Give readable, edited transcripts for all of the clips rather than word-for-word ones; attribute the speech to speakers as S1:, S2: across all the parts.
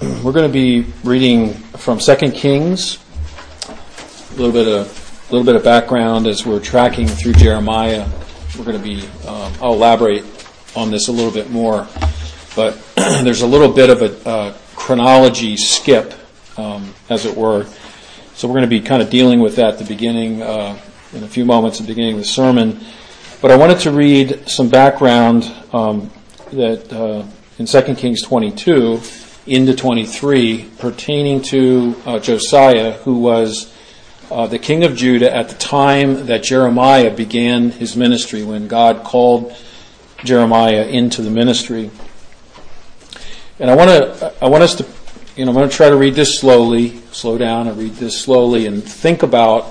S1: We're going to be reading from 2 Kings. A little bit of background as we're tracking through Jeremiah. We're going to be. I'll elaborate on this a little bit more, but there's a little bit of a chronology skip, as it were. So we're going to be kind of dealing with that at the beginning, in a few moments at the beginning of the sermon. But I wanted to read some background that in 2 Kings 22 into 23 pertaining to Josiah, who was the king of Judah at the time that Jeremiah began his ministry, when God called Jeremiah into the ministry. And I want us to, I'm going to try to read this slowly, slow down and read this slowly, and think about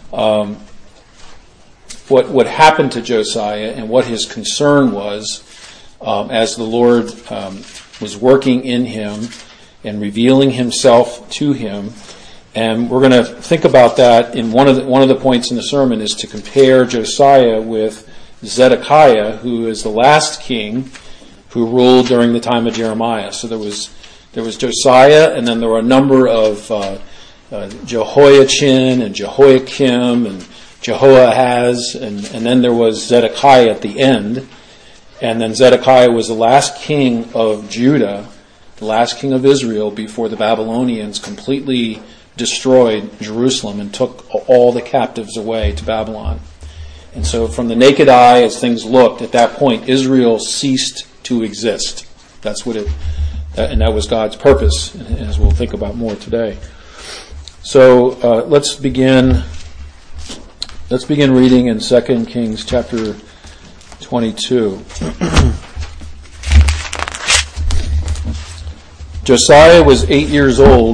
S1: what happened to Josiah and what his concern was as the Lord was working in him and revealing himself to him. And we're going to think about that. In one of the points in the sermon is to compare Josiah with Zedekiah, who is the last king who ruled during the time of Jeremiah. So there was Josiah, and then there were a number of Jehoiachin and Jehoiakim and Jehoahaz, and then there was Zedekiah at the end. And then Zedekiah was the last king of Judah, the last king of Israel, before the Babylonians completely destroyed Jerusalem and took all the captives away to Babylon. And so from the naked eye, as things looked, at that point, Israel ceased to exist. And that was God's purpose, as we'll think about more today. So let's begin reading in 2 Kings chapter 22. Josiah was 8 years old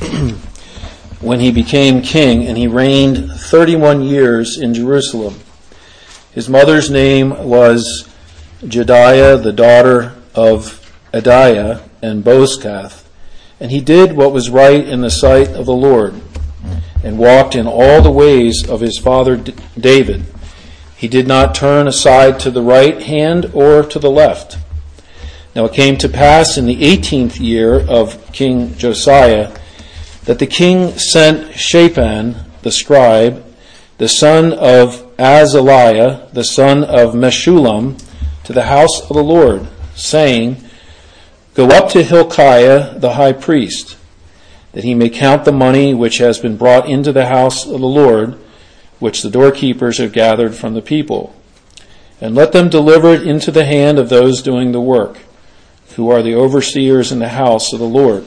S1: when he became king, and he reigned 31 years in Jerusalem. His mother's name was Jediah, the daughter of Adiah and Bozkath, and he did what was right in the sight of the Lord, and walked in all the ways of his father David. He did not turn aside to the right hand or to the left. Now it came to pass in the 18th year of King Josiah that the king sent Shaphan the scribe, the son of Azaliah, the son of Meshullam, to the house of the Lord, saying, "Go up to Hilkiah the high priest, that he may count the money which has been brought into the house of the Lord, which the doorkeepers have gathered from the people. And let them deliver it into the hand of those doing the work, who are the overseers in the house of the Lord.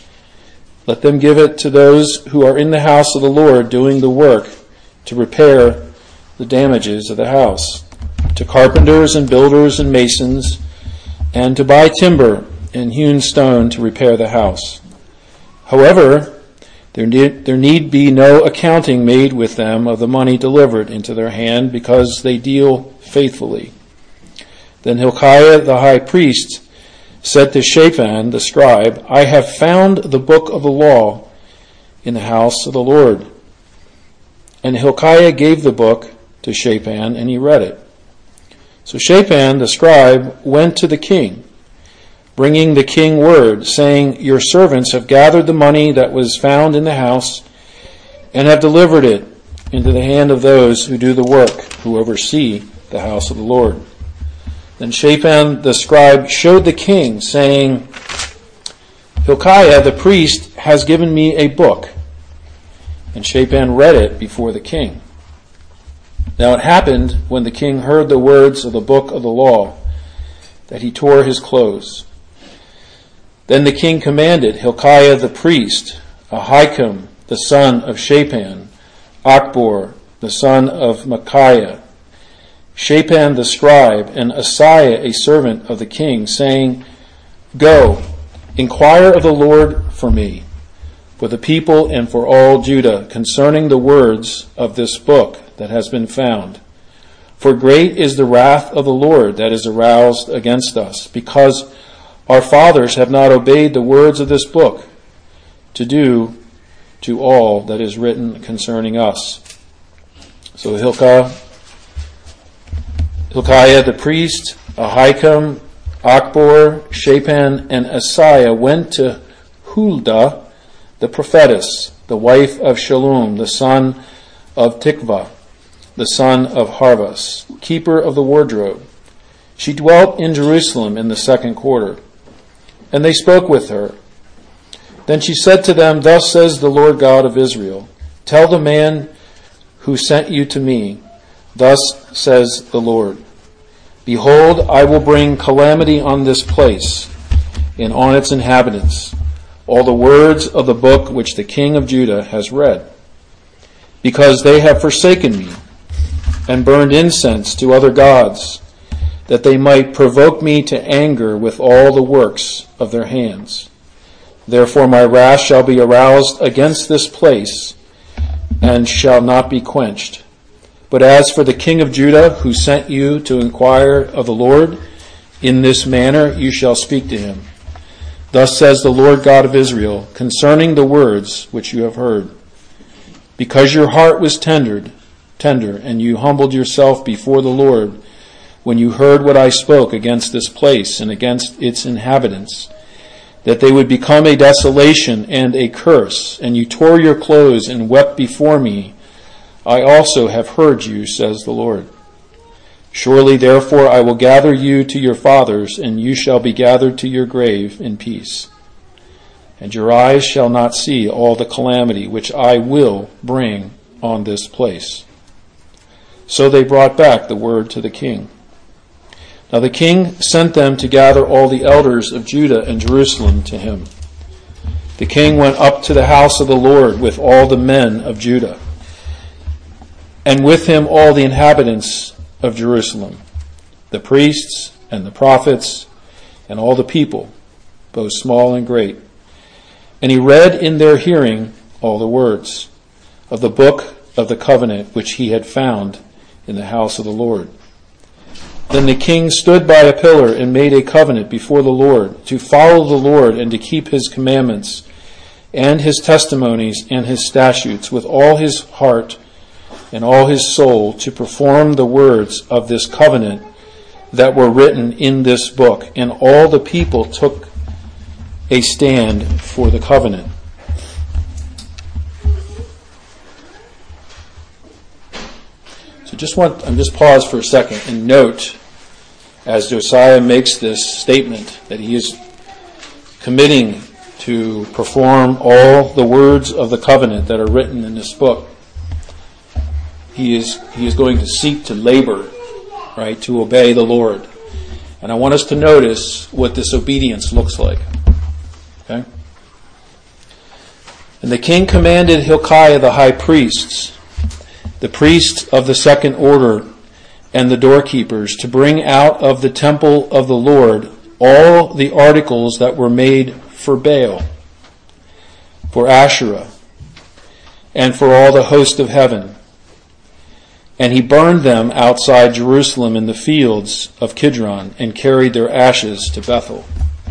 S1: Let them give it to those who are in the house of the Lord doing the work to repair the damages of the house, to carpenters and builders and masons, and to buy timber and hewn stone to repair the house. However, there need be no accounting made with them of the money delivered into their hand, because they deal faithfully." Then Hilkiah the high priest said to Shaphan the scribe, "I have found the book of the law in the house of the Lord." And Hilkiah gave the book to Shaphan, and he read it. So Shaphan the scribe went to the king, bringing the king word, saying, "Your servants have gathered the money that was found in the house, and have delivered it into the hand of those who do the work, who oversee the house of the Lord." Then Shaphan the scribe showed the king, saying, "Hilkiah the priest has given me a book." And Shaphan read it before the king. Now it happened, when the king heard the words of the book of the law, that he tore his clothes. Then the king commanded Hilkiah the priest, Ahikam the son of Shaphan, Achbor the son of Micaiah, Shaphan the scribe, and Asaiah a servant of the king, saying, "Go, inquire of the Lord for me, for the people and for all Judah, concerning the words of this book that has been found. For great is the wrath of the Lord that is aroused against us, because our fathers have not obeyed the words of this book, to do to all that is written concerning us." So Hilkiah the priest, Ahikam, Achbor, Shaphan, and Asaiah went to Huldah, the prophetess, the wife of Shallum, the son of Tikvah, the son of Harvas, keeper of the wardrobe. She dwelt in Jerusalem in the second quarter. And they spoke with her. Then she said to them, Thus says the Lord God of Israel, Tell the man who sent you to me, Thus says the Lord, Behold, I will bring calamity on this place and on its inhabitants, all the words of the book which the king of Judah has read, because they have forsaken me and burned incense to other gods, that they might provoke me to anger with all the works of their hands. Therefore my wrath shall be aroused against this place, and shall not be quenched. But as for the king of Judah, who sent you to inquire of the Lord, in this manner you shall speak to him. Thus says the Lord God of Israel, concerning the words which you have heard. Because your heart was tender, and you humbled yourself before the Lord, when you heard what I spoke against this place and against its inhabitants, that they would become a desolation and a curse, and you tore your clothes and wept before me, I also have heard you, says the Lord. Surely therefore I will gather you to your fathers, and you shall be gathered to your grave in peace. And your eyes shall not see all the calamity which I will bring on this place. So they brought back the word to the king. Now the king sent them to gather all the elders of Judah and Jerusalem to him. The king went up to the house of the Lord with all the men of Judah, and with him all the inhabitants of Jerusalem, the priests and the prophets, and all the people, both small and great. And he read in their hearing all the words of the book of the covenant which he had found in the house of the Lord. Then the king stood by a pillar and made a covenant before the Lord, to follow the Lord and to keep his commandments and his testimonies and his statutes with all his heart and all his soul, to perform the words of this covenant that were written in this book. And all the people took a stand for the covenant. So just pause for a second and note, as Josiah makes this statement, that he is committing to perform all the words of the covenant that are written in this book. He is going to seek to labor, right, to obey the Lord. And I want us to notice what this obedience looks like. Okay? And the king commanded Hilkiah the high priests, the priests of the second order, and the doorkeepers, to bring out of the temple of the Lord all the articles that were made for Baal, for Asherah, and for all the host of heaven. And he burned them outside Jerusalem in the fields of Kidron, and carried their ashes to Bethel.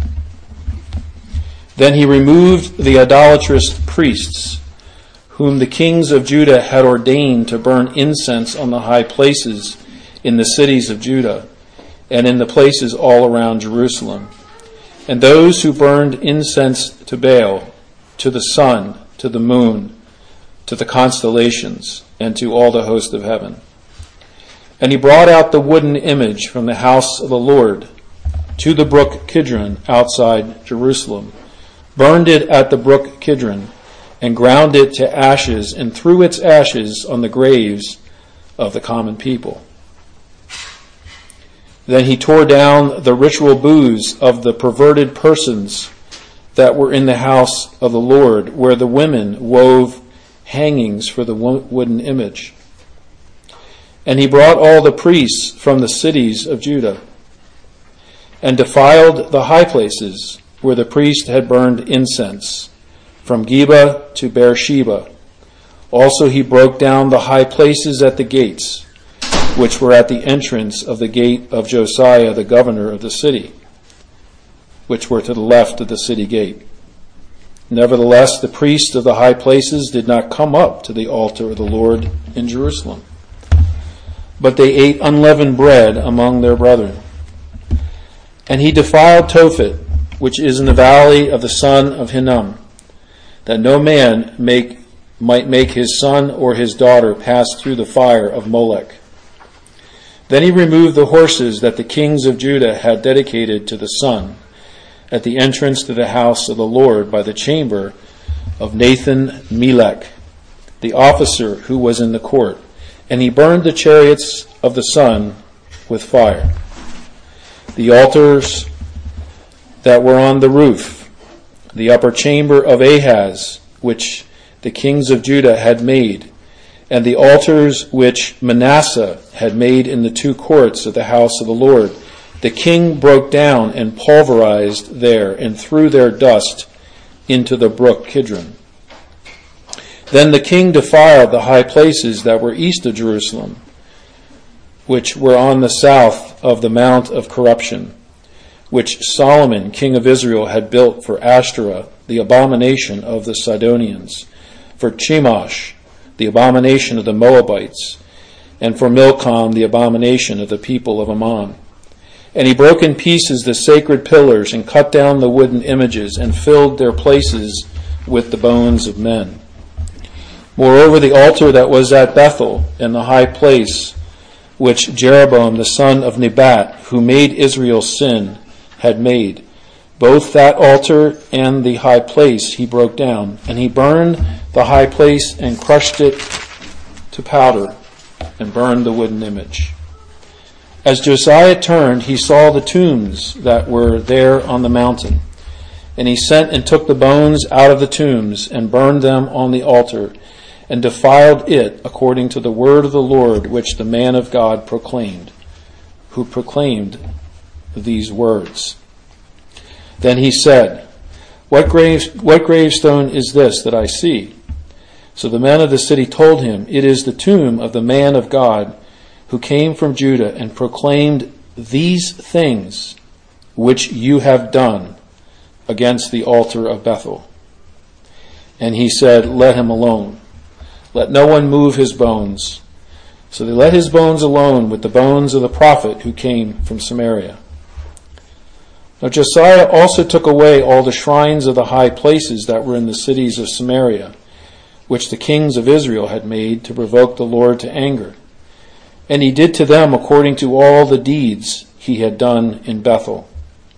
S1: Then he removed the idolatrous priests, whom the kings of Judah had ordained to burn incense on the high places in the cities of Judah, and in the places all around Jerusalem, and those who burned incense to Baal, to the sun, to the moon, to the constellations, and to all the host of heaven. And he brought out the wooden image from the house of the Lord to the brook Kidron outside Jerusalem, burned it at the brook Kidron, and ground it to ashes, and threw its ashes on the graves of the common people. Then he tore down the ritual booths of the perverted persons that were in the house of the Lord, where the women wove hangings for the wooden image. And he brought all the priests from the cities of Judah, and defiled the high places where the priest had burned incense, from Geba to Beersheba. Also he broke down the high places at the gates, which were at the entrance of the gate of Josiah the governor of the city, which were to the left of the city gate. Nevertheless, the priests of the high places did not come up to the altar of the Lord in Jerusalem, but they ate unleavened bread among their brethren. And he defiled Tophet, which is in the valley of the son of Hinnom, that no man might make his son or his daughter pass through the fire of Molech. Then he removed the horses that the kings of Judah had dedicated to the sun at the entrance to the house of the Lord by the chamber of Nathan-Melech, the officer who was in the court, and he burned the chariots of the sun with fire. The altars that were on the roof, the upper chamber of Ahaz, which the kings of Judah had made, and the altars which Manasseh had made in the two courts of the house of the Lord, the king broke down and pulverized there and threw their dust into the brook Kidron. Then the king defiled the high places that were east of Jerusalem, which were on the south of the Mount of Corruption, which Solomon, king of Israel, had built for Ashtoreth, the abomination of the Sidonians, for Chemosh, the abomination of the Moabites, and for Milcom, the abomination of the people of Ammon. And he broke in pieces the sacred pillars and cut down the wooden images and filled their places with the bones of men. Moreover, the altar that was at Bethel in the high place, which Jeroboam the son of Nebat, who made Israel sin, had made, both that altar and the high place he broke down, and he burned the high place and crushed it to powder and burned the wooden image. As Josiah turned, he saw the tombs that were there on the mountain, and he sent and took the bones out of the tombs and burned them on the altar and defiled it according to the word of the Lord which the man of God proclaimed, who proclaimed these words. Then he said, What gravestone is this that I see? So the men of the city told him, It is the tomb of the man of God who came from Judah and proclaimed these things which you have done against the altar of Bethel. And he said, Let him alone. Let no one move his bones. So they let his bones alone with the bones of the prophet who came from Samaria. Now Josiah also took away all the shrines of the high places that were in the cities of Samaria, which the kings of Israel had made to provoke the Lord to anger. And he did to them according to all the deeds he had done in Bethel.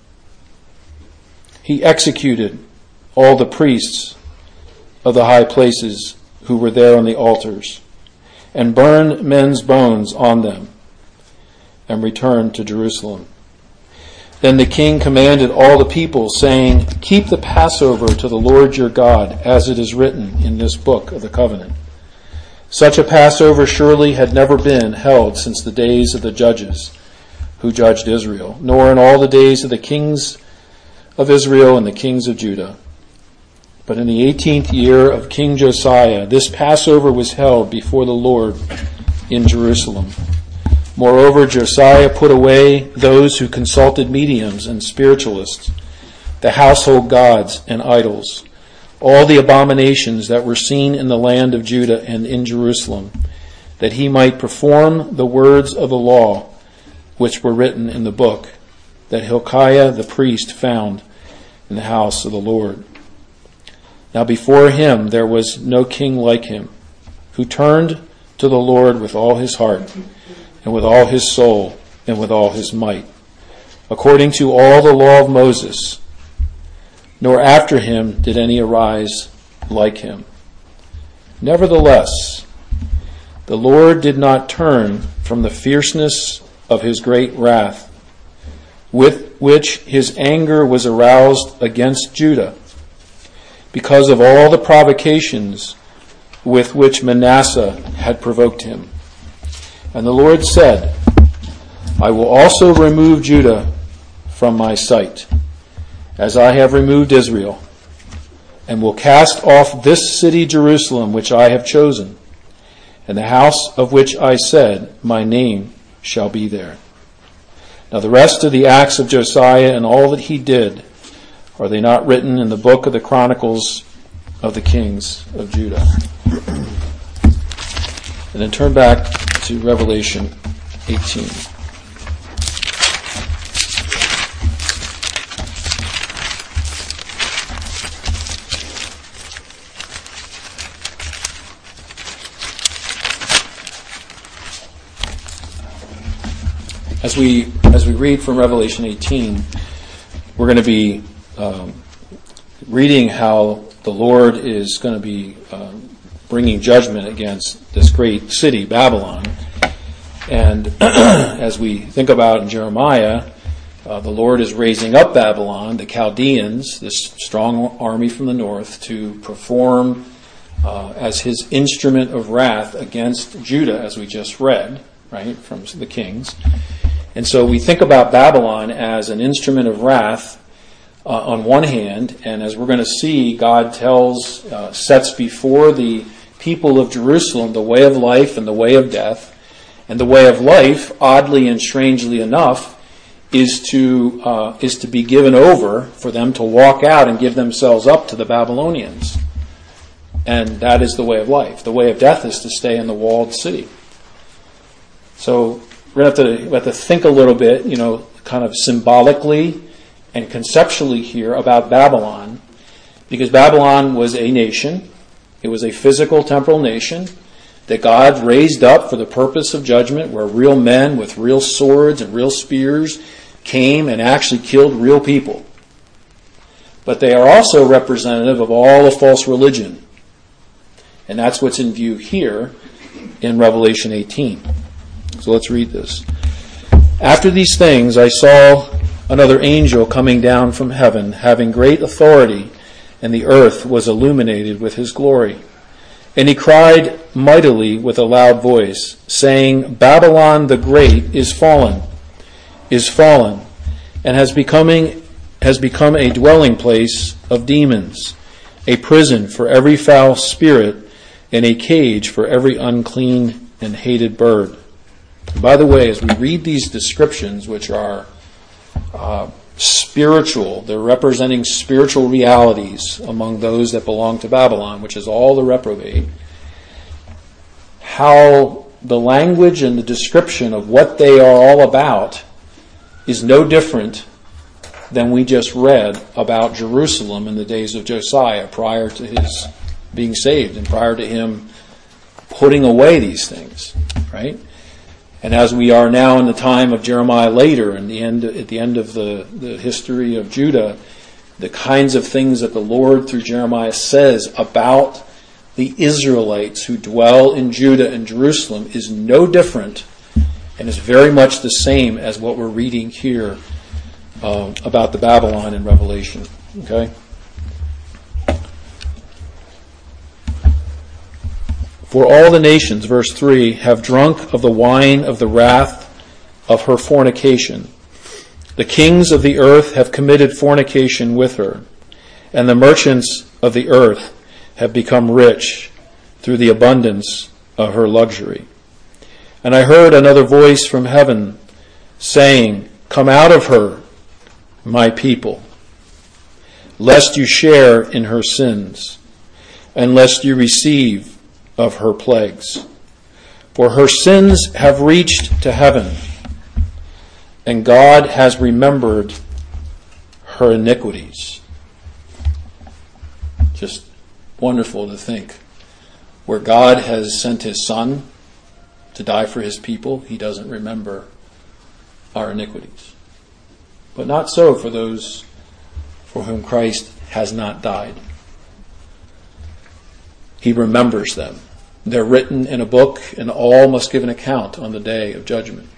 S1: He executed all the priests of the high places who were there on the altars, and burned men's bones on them, and returned to Jerusalem. Then the king commanded all the people, saying, Keep the Passover to the Lord your God, as it is written in this book of the covenant. Such a Passover surely had never been held since the days of the judges who judged Israel, nor in all the days of the kings of Israel and the kings of Judah. But in the 18th year of King Josiah, this Passover was held before the Lord in Jerusalem. Moreover, Josiah put away those who consulted mediums and spiritualists, the household gods and idols, all the abominations that were seen in the land of Judah and in Jerusalem, that he might perform the words of the law which were written in the book that Hilkiah the priest found in the house of the Lord. Now before him there was no king like him, who turned to the Lord with all his heart, and with all his soul, and with all his might, according to all the law of Moses. Nor after him did any arise like him. Nevertheless, the Lord did not turn from the fierceness of his great wrath, with which his anger was aroused against Judah, because of all the provocations with which Manasseh had provoked him. And the Lord said, I will also remove Judah from my sight, as I have removed Israel, and will cast off this city Jerusalem which I have chosen, and the house of which I said, my name shall be there. Now the rest of the acts of Josiah and all that he did, are they not written in the book of the Chronicles of the Kings of Judah? And then turn back to Revelation 18. As we read from Revelation 18, we're going to be reading how the Lord is going to be bringing judgment against this great city, Babylon. And as we think about in Jeremiah, the Lord is raising up Babylon, the Chaldeans, this strong army from the north, to perform as his instrument of wrath against Judah, as we just read, right, from the Kings. And so we think about Babylon as an instrument of wrath on one hand, and as we're going to see, God sets before the people of Jerusalem the way of life and the way of death. And the way of life, oddly and strangely enough, is to be given over for them to walk out and give themselves up to the Babylonians. And that is the way of life. The way of death is to stay in the walled city. So we're going to have to think a little bit, kind of symbolically and conceptually here about Babylon, because Babylon was a nation. It was a physical, temporal nation that God raised up for the purpose of judgment, where real men with real swords and real spears came and actually killed real people. But they are also representative of all of false religion. And that's what's in view here in Revelation 18. So let's read this. After these things I saw another angel coming down from heaven, having great authority, and the earth was illuminated with his glory. And he cried mightily with a loud voice, saying, Babylon the Great is fallen, and has become a dwelling place of demons, a prison for every foul spirit, and a cage for every unclean and hated bird. And by the way, as we read these descriptions, which are spiritual, they're representing spiritual realities among those that belong to Babylon, which is all the reprobate, how the language and the description of what they are all about is no different than we just read about Jerusalem in the days of Josiah, prior to his being saved and prior to him putting away these things, right? And as we are now in the time of Jeremiah later, at the end of the history of Judah, the kinds of things that the Lord through Jeremiah says about the Israelites who dwell in Judah and Jerusalem is no different and is very much the same as what we're reading here about the Babylon in Revelation. Okay? For all the nations, verse 3, have drunk of the wine of the wrath of her fornication. The kings of the earth have committed fornication with her, and the merchants of the earth have become rich through the abundance of her luxury. And I heard another voice from heaven saying, Come out of her, my people, lest you share in her sins, and lest you receive of her plagues. For her sins have reached to heaven, and God has remembered her iniquities. Just wonderful to think. Where God has sent his Son to die for his people, he doesn't remember our iniquities. But not so for those for whom Christ has not died. He remembers them. They're written in a book, and all must give an account on the day of judgment.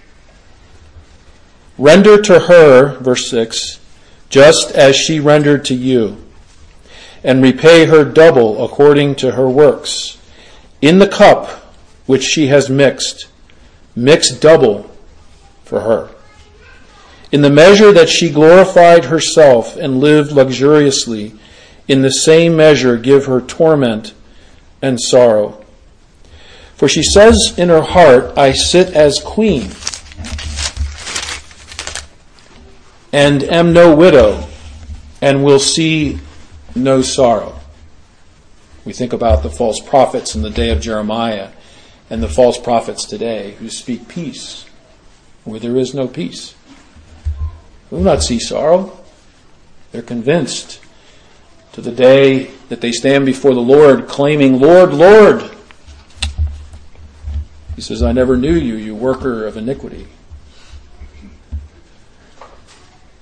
S1: Render to her, verse 6, just as she rendered to you, and repay her double according to her works. In the cup which she has mix double for her. In the measure that she glorified herself and lived luxuriously, in the same measure give her torment and sorrow. For she says in her heart, I sit as queen, and am no widow, and will see no sorrow. We think about the false prophets in the day of Jeremiah, and the false prophets today who speak peace where there is no peace. They will not see sorrow. They're convinced to the day that they stand before the Lord claiming, Lord, Lord. He says, I never knew you, you worker of iniquity.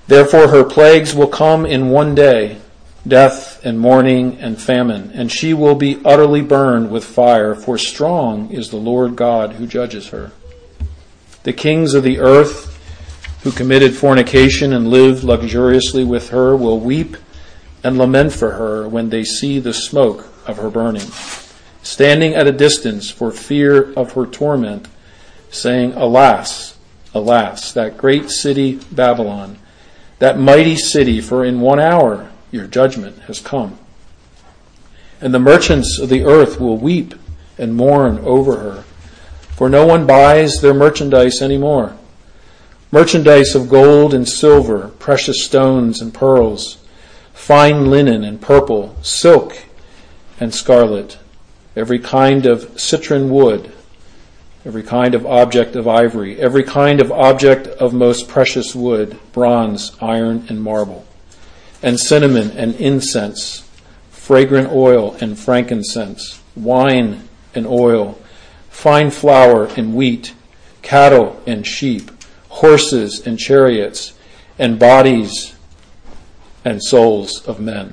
S1: Therefore her plagues will come in one day, death and mourning and famine, and she will be utterly burned with fire, for strong is the Lord God who judges her. The kings of the earth who committed fornication and lived luxuriously with her will weep and lament for her when they see the smoke of her burning, standing at a distance for fear of her torment, saying, Alas, alas, that great city Babylon, that mighty city, for in 1 hour your judgment has come. And the merchants of the earth will weep and mourn over her, for no one buys their merchandise anymore. Merchandise of gold and silver, precious stones and pearls, fine linen and purple, silk and scarlet, every kind of citron wood, every kind of object of ivory, every kind of object of most precious wood, bronze, iron, and marble, and cinnamon and incense, fragrant oil and frankincense, wine and oil, fine flour and wheat, cattle and sheep, horses and chariots, and bodies and souls of men.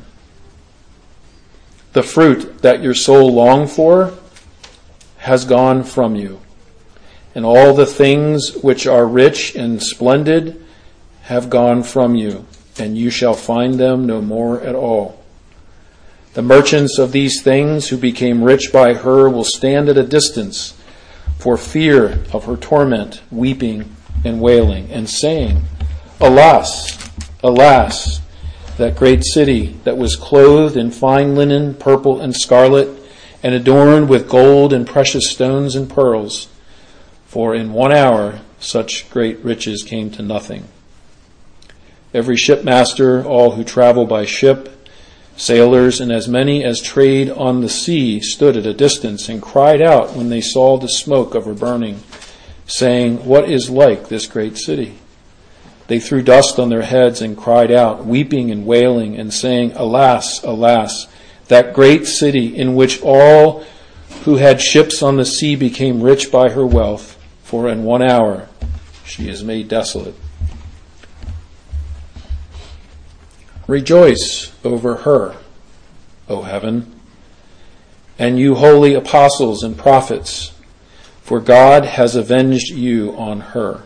S1: The fruit that your soul longed for has gone from you, and all the things which are rich and splendid have gone from you, and you shall find them no more at all. The merchants of these things who became rich by her will stand at a distance for fear of her torment, weeping and wailing, and saying, Alas, alas, that great city that was clothed in fine linen, purple and scarlet, and adorned with gold and precious stones and pearls. For in 1 hour such great riches came to nothing. Every shipmaster, all who travel by ship, sailors, and as many as trade on the sea, stood at a distance and cried out when they saw the smoke of her burning, saying, What is like this great city? They threw dust on their heads and cried out, weeping and wailing, and saying, Alas, alas, that great city in which all who had ships on the sea became rich by her wealth, for in 1 hour she is made desolate. Rejoice over her, O heaven, and you holy apostles and prophets, for God has avenged you on her.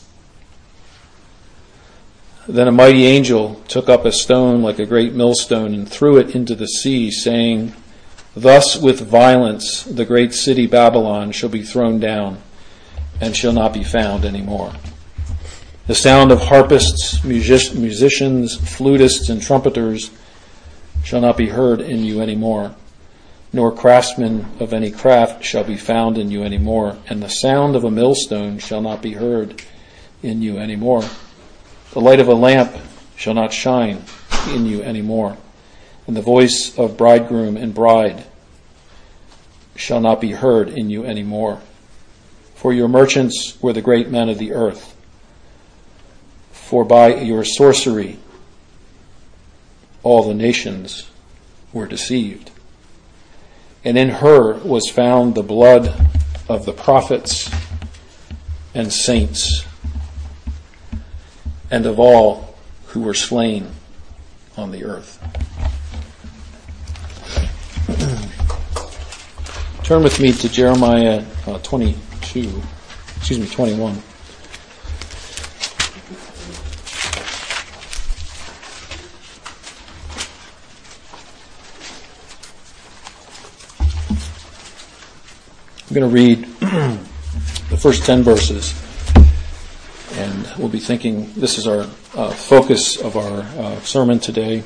S1: Then a mighty angel took up a stone like a great millstone and threw it into the sea, saying, Thus with violence the great city Babylon shall be thrown down, and shall not be found any more. The sound of harpists, musicians, flutists, and trumpeters shall not be heard in you any more, nor craftsmen of any craft shall be found in you any more, and the sound of a millstone shall not be heard in you any more. The light of a lamp shall not shine in you any more, and the voice of bridegroom and bride shall not be heard in you any more. For your merchants were the great men of the earth. For by your sorcery all the nations were deceived. And in her was found the blood of the prophets and saints, and of all who were slain on the earth. Turn with me to Jeremiah 21. I'm going to read the first 10 verses, and we'll be thinking this is our focus of our sermon today.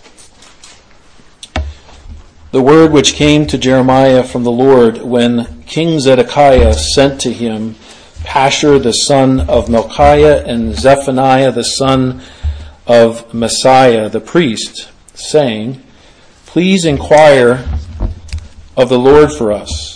S1: The word which came to Jeremiah from the Lord when King Zedekiah sent to him Pashur the son of Melchiah and Zephaniah the son of Messiah the priest, saying, Please inquire of the Lord for us.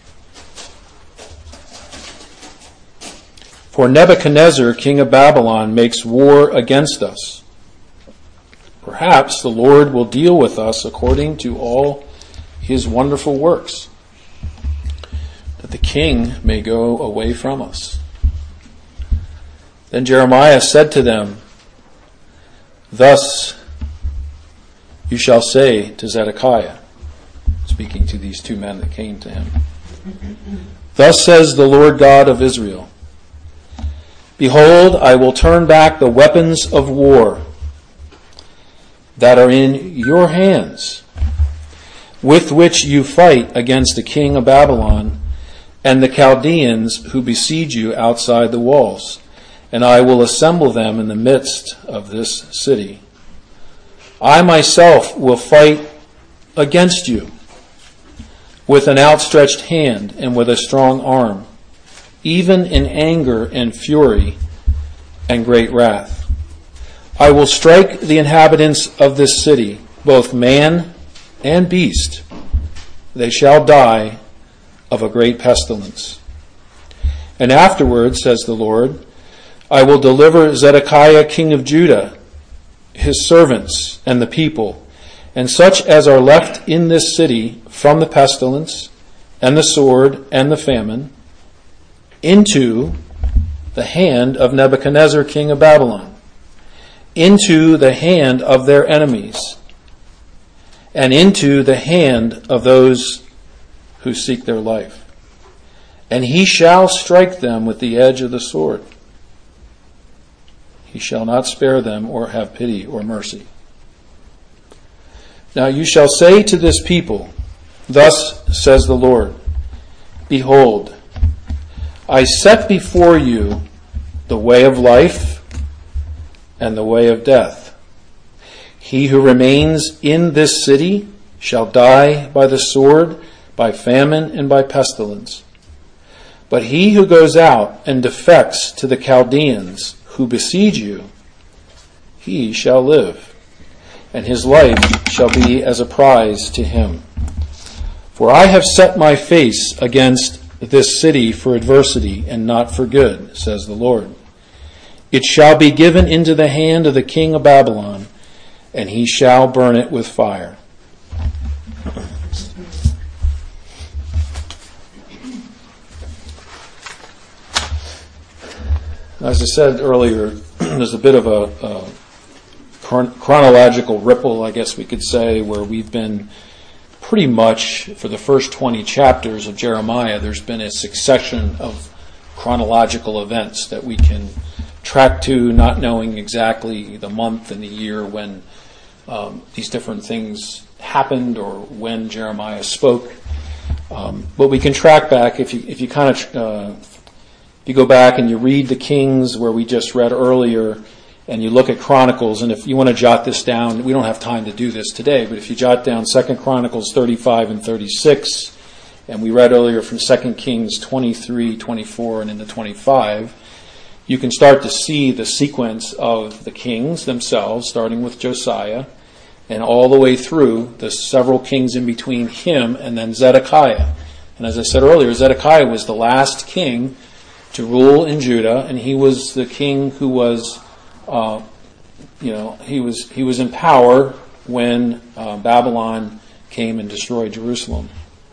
S1: For Nebuchadnezzar, king of Babylon, makes war against us. Perhaps the Lord will deal with us according to all his wonderful works, that the king may go away from us. Then Jeremiah said to them, Thus you shall say to Zedekiah," speaking to these two men that came to him, "Thus says the Lord God of Israel, Behold, I will turn back the weapons of war that are in your hands, with which you fight against the king of Babylon and the Chaldeans who besiege you outside the walls, and I will assemble them in the midst of this city. I myself will fight against you with an outstretched hand and with a strong arm, even in anger and fury and great wrath. I will strike the inhabitants of this city, both man and beast. They shall die of a great pestilence. And afterwards, says the Lord, I will deliver Zedekiah king of Judah, his servants and the people, and such as are left in this city from the pestilence and the sword and the famine, into the hand of Nebuchadnezzar king of Babylon, into the hand of their enemies, and into the hand of those who seek their life. And he shall strike them with the edge of the sword. He shall not spare them or have pity or mercy. Now you shall say to this people, Thus says the Lord, Behold, I set before you the way of life and the way of death. He who remains in this city shall die by the sword, by famine, and by pestilence. But he who goes out and defects to the Chaldeans who besiege you, he shall live, and his life shall be as a prize to him. For I have set my face against this city for adversity and not for good, says the Lord. It shall be given into the hand of the king of Babylon, and he shall burn it with fire. As I said earlier, there's a bit of a chronological ripple, I guess we could say, where we've been pretty much, for the first 20 chapters of Jeremiah, there's been a succession of chronological events that we can track to, not knowing exactly the month and the year when these different things happened or when Jeremiah spoke. But we can track back if you kind of if you go back and you read the Kings where we just read earlier, and you look at Chronicles, and if you want to jot this down, we don't have time to do this today, but if you jot down 2 Chronicles 35 and 36, and we read earlier from 2 Kings 23, 24, and into 25, you can start to see the sequence of the kings themselves, starting with Josiah, and all the way through the several kings in between him and then Zedekiah. And as I said earlier, Zedekiah was the last king to rule in Judah, and he was the king who was he was in power when Babylon came and destroyed Jerusalem.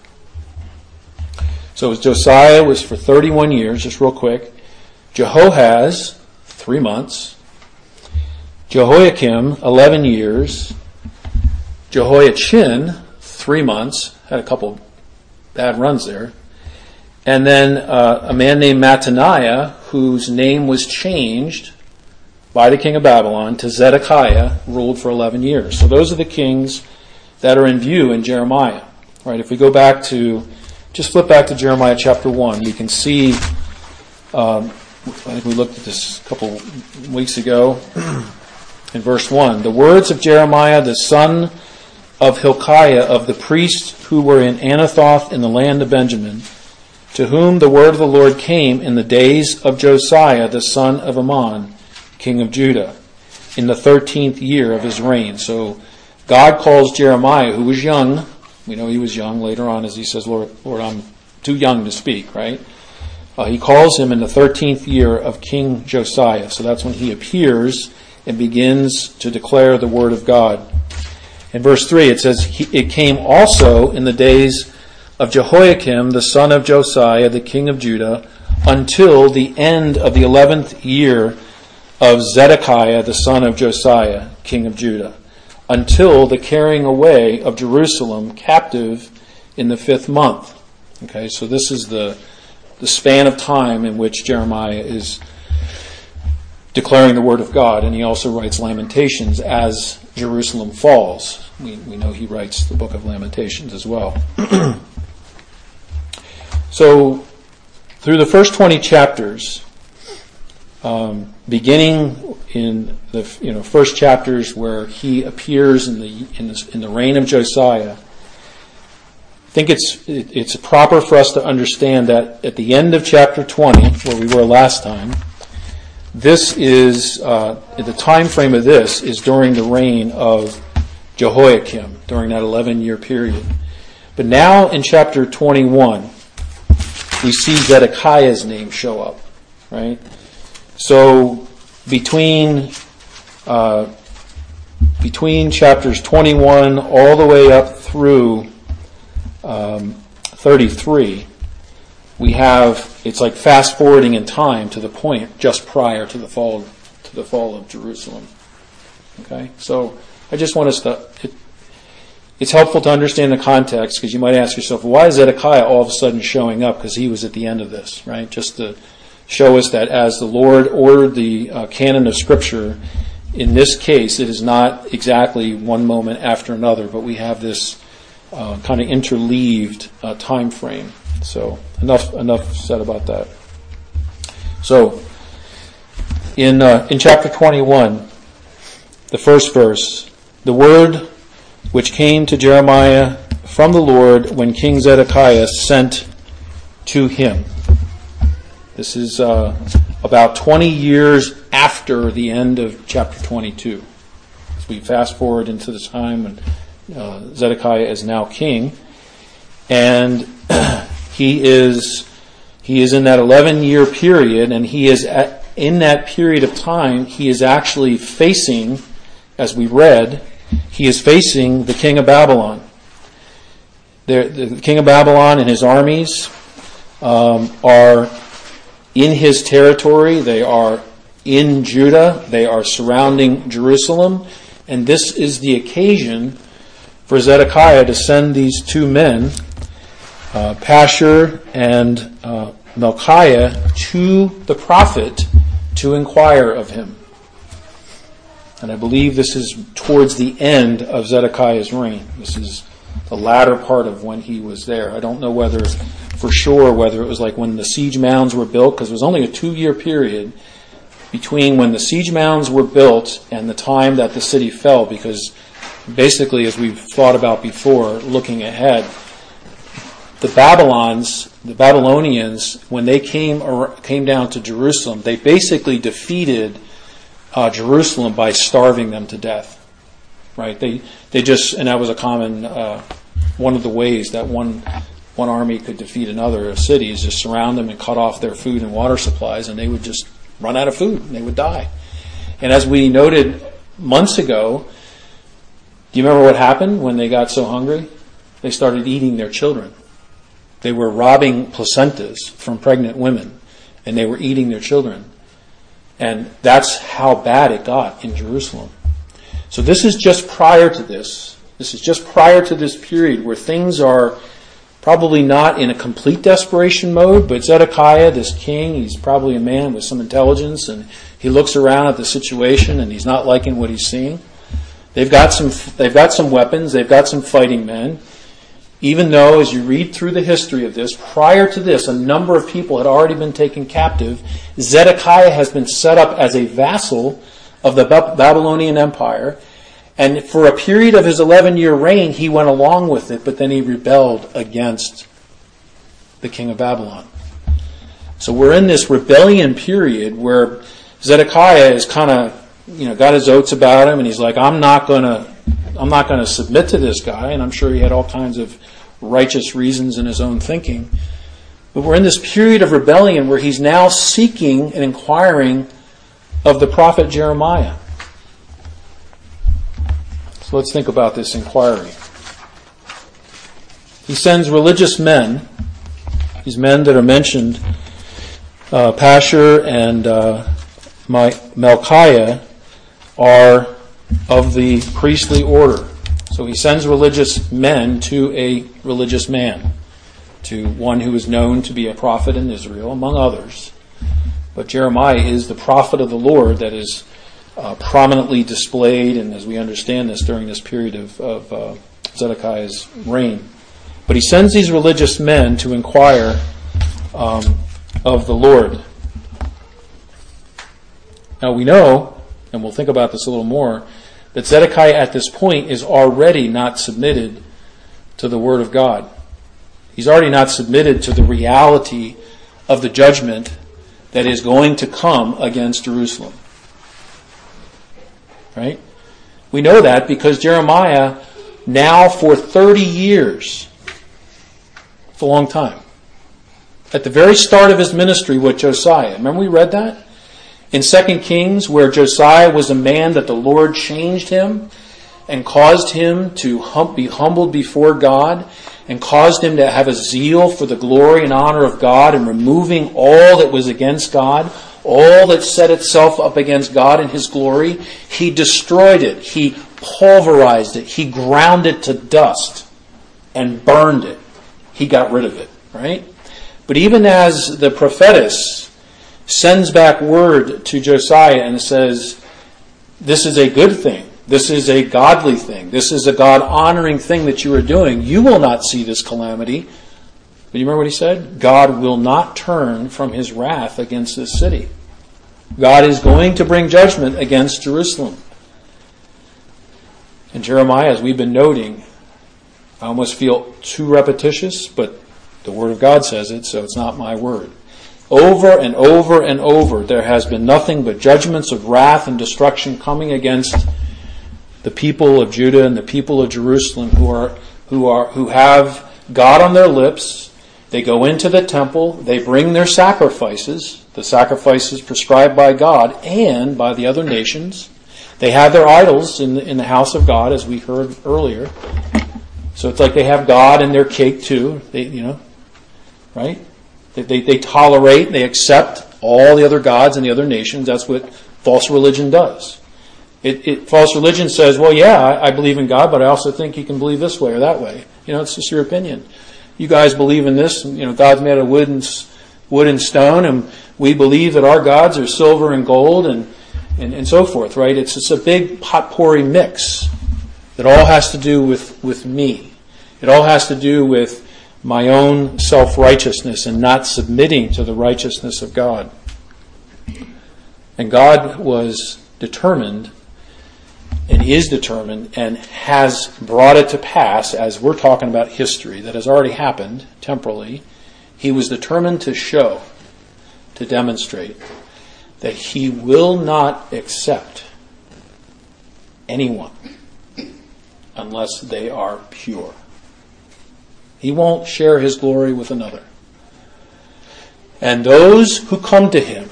S1: So Josiah was for 31 years, just real quick. Jehoahaz, 3 months. Jehoiakim, 11 years. Jehoiachin, 3 months. Had a couple bad runs there. And then a man named Mattaniah, whose name was changed by the king of Babylon to Zedekiah, ruled for 11 years. So those are the kings that are in view in Jeremiah. Right? If we go back to, just flip back to Jeremiah chapter 1, we can see, I think we looked at this a couple weeks ago, in verse 1, the words of Jeremiah, the son of Hilkiah, of the priests who were in Anathoth in the land of Benjamin, to whom the word of the Lord came in the days of Josiah, the son of Ammon, king of Judah, in the 13th year of his reign. So God calls Jeremiah, who was young. We know he was young later on as he says, Lord, I'm too young to speak, right? He calls him in the 13th year of King Josiah. So that's when he appears and begins to declare the word of God. In verse 3, it says, it came also in the days of Jehoiakim, the son of Josiah, the king of Judah, until the end of the 11th year of Zedekiah, the son of Josiah, king of Judah, until the carrying away of Jerusalem captive in the 5th month. Okay, so this is the span of time in which Jeremiah is declaring the word of God, and he also writes Lamentations as Jerusalem falls. We know he writes the book of Lamentations as well. So, through the first 20 chapters, beginning in the first chapters where he appears in the reign of Josiah, I think it's proper for us to understand that at the end of chapter 20, where we were last time, this is the time frame of this is during the reign of Jehoiakim, during that 11-year period. But now in chapter 21, we see Zedekiah's name show up, right? So between chapters 21 all the way up through 33, we have, it's like fast forwarding in time to the point just prior to the fall of Jerusalem. Okay, so I just want us to. It's helpful to understand the context, because you might ask yourself, why is Zedekiah all of a sudden showing up? Because he was at the end of this, right? Just to show us that as the Lord ordered the canon of Scripture, in this case, it is not exactly one moment after another, but we have this kind of interleaved time frame. So enough said about that. So in chapter 21, the first verse, the word which came to Jeremiah from the Lord when King Zedekiah sent to him. This is about 20 years after the end of chapter 22. As we fast forward into the time when Zedekiah is now king, and he is in that 11-year period, and he is in that period of time, he is actually facing, as we read, he is facing the king of Babylon. The king of Babylon and his armies are in his territory. They are in Judah. They are surrounding Jerusalem. And this is the occasion for Zedekiah to send these two men, Pashur and Melchiah, to the prophet to inquire of him. And I believe this is towards the end of Zedekiah's reign. This is the latter part of when he was there. I don't know whether it was like when the siege mounds were built, because it was only a 2-year period between when the siege mounds were built and the time that the city fell, because basically, as we've thought about before, looking ahead, the Babylonians, when they came down to Jerusalem, they basically defeated Jerusalem by starving them to death, right? They just, and that was a common one of the ways that one army could defeat another city is just surround them and cut off their food and water supplies, and they would just run out of food and they would die. And as we noted months ago, do you remember what happened when they got so hungry? They started eating their children. They were robbing placentas from pregnant women, and they were eating their children. And that's how bad it got in Jerusalem. So this is just prior to this. This is just prior to this period where things are probably not in a complete desperation mode, but Zedekiah, this king, he's probably a man with some intelligence, and he looks around at the situation and he's not liking what he's seeing. They've got some weapons, they've got some fighting men. Even though, as you read through the history of this, prior to this, a number of people had already been taken captive. Zedekiah has been set up as a vassal of the Babylonian Empire. And for a period of his 11-year reign, he went along with it, but then he rebelled against the king of Babylon. So we're in this rebellion period where Zedekiah is kind of, got his oats about him, and he's like, I'm not going to submit to this guy, and I'm sure he had all kinds of righteous reasons in his own thinking. But we're in this period of rebellion where he's now seeking and inquiring of the prophet Jeremiah. So let's think about this inquiry. He sends religious men, these men that are mentioned, Pashur and Melchiah, are of the priestly order. So he sends religious men to a religious man, to one who is known to be a prophet in Israel, among others. But Jeremiah is the prophet of the Lord that is prominently displayed, and as we understand this, during this period of Zedekiah's reign. But he sends these religious men to inquire of the Lord. Now we know, and we'll think about this a little more, that Zedekiah at this point is already not submitted to the Word of God. He's already not submitted to the reality of the judgment that is going to come against Jerusalem. Right? We know that because Jeremiah now for 30 years, it's a long time, at the very start of his ministry with Josiah. Remember we read that? In 2 Kings, where Josiah was a man that the Lord changed him and caused him to be humbled before God and caused him to have a zeal for the glory and honor of God and removing all that was against God, all that set itself up against God and His glory. He destroyed it. He pulverized it. He ground it to dust and burned it. He got rid of it, right? But even as the prophetess sends back word to Josiah and says, this is a good thing. This is a godly thing. This is a God-honoring thing that you are doing. You will not see this calamity. But you remember what he said? God will not turn from His wrath against this city. God is going to bring judgment against Jerusalem. And Jeremiah, as we've been noting, I almost feel too repetitious, but the Word of God says it, so it's not my word. Over and over and over, there has been nothing but judgments of wrath and destruction coming against the people of Judah and the people of Jerusalem who have God on their lips. They go into the temple, they bring their sacrifices, the sacrifices prescribed by God and by the other nations. They have their idols in the house of God, as we heard earlier. So it's like they have God in their cake too. Right? They tolerate, they accept all the other gods and the other nations. That's what false religion does. False religion says, well, yeah, I believe in God, but I also think you can believe this way or that way. It's just your opinion. You guys believe in this, God's made of wood and stone, and we believe that our gods are silver and gold and so forth, right? It's just a big potpourri mix that all has to do with me. It all has to do with my own self-righteousness and not submitting to the righteousness of God. And God was determined and is determined and has brought it to pass, as we're talking about history that has already happened temporally. He was determined to show, to demonstrate, that He will not accept anyone unless they are pure. He won't share His glory with another. And those who come to Him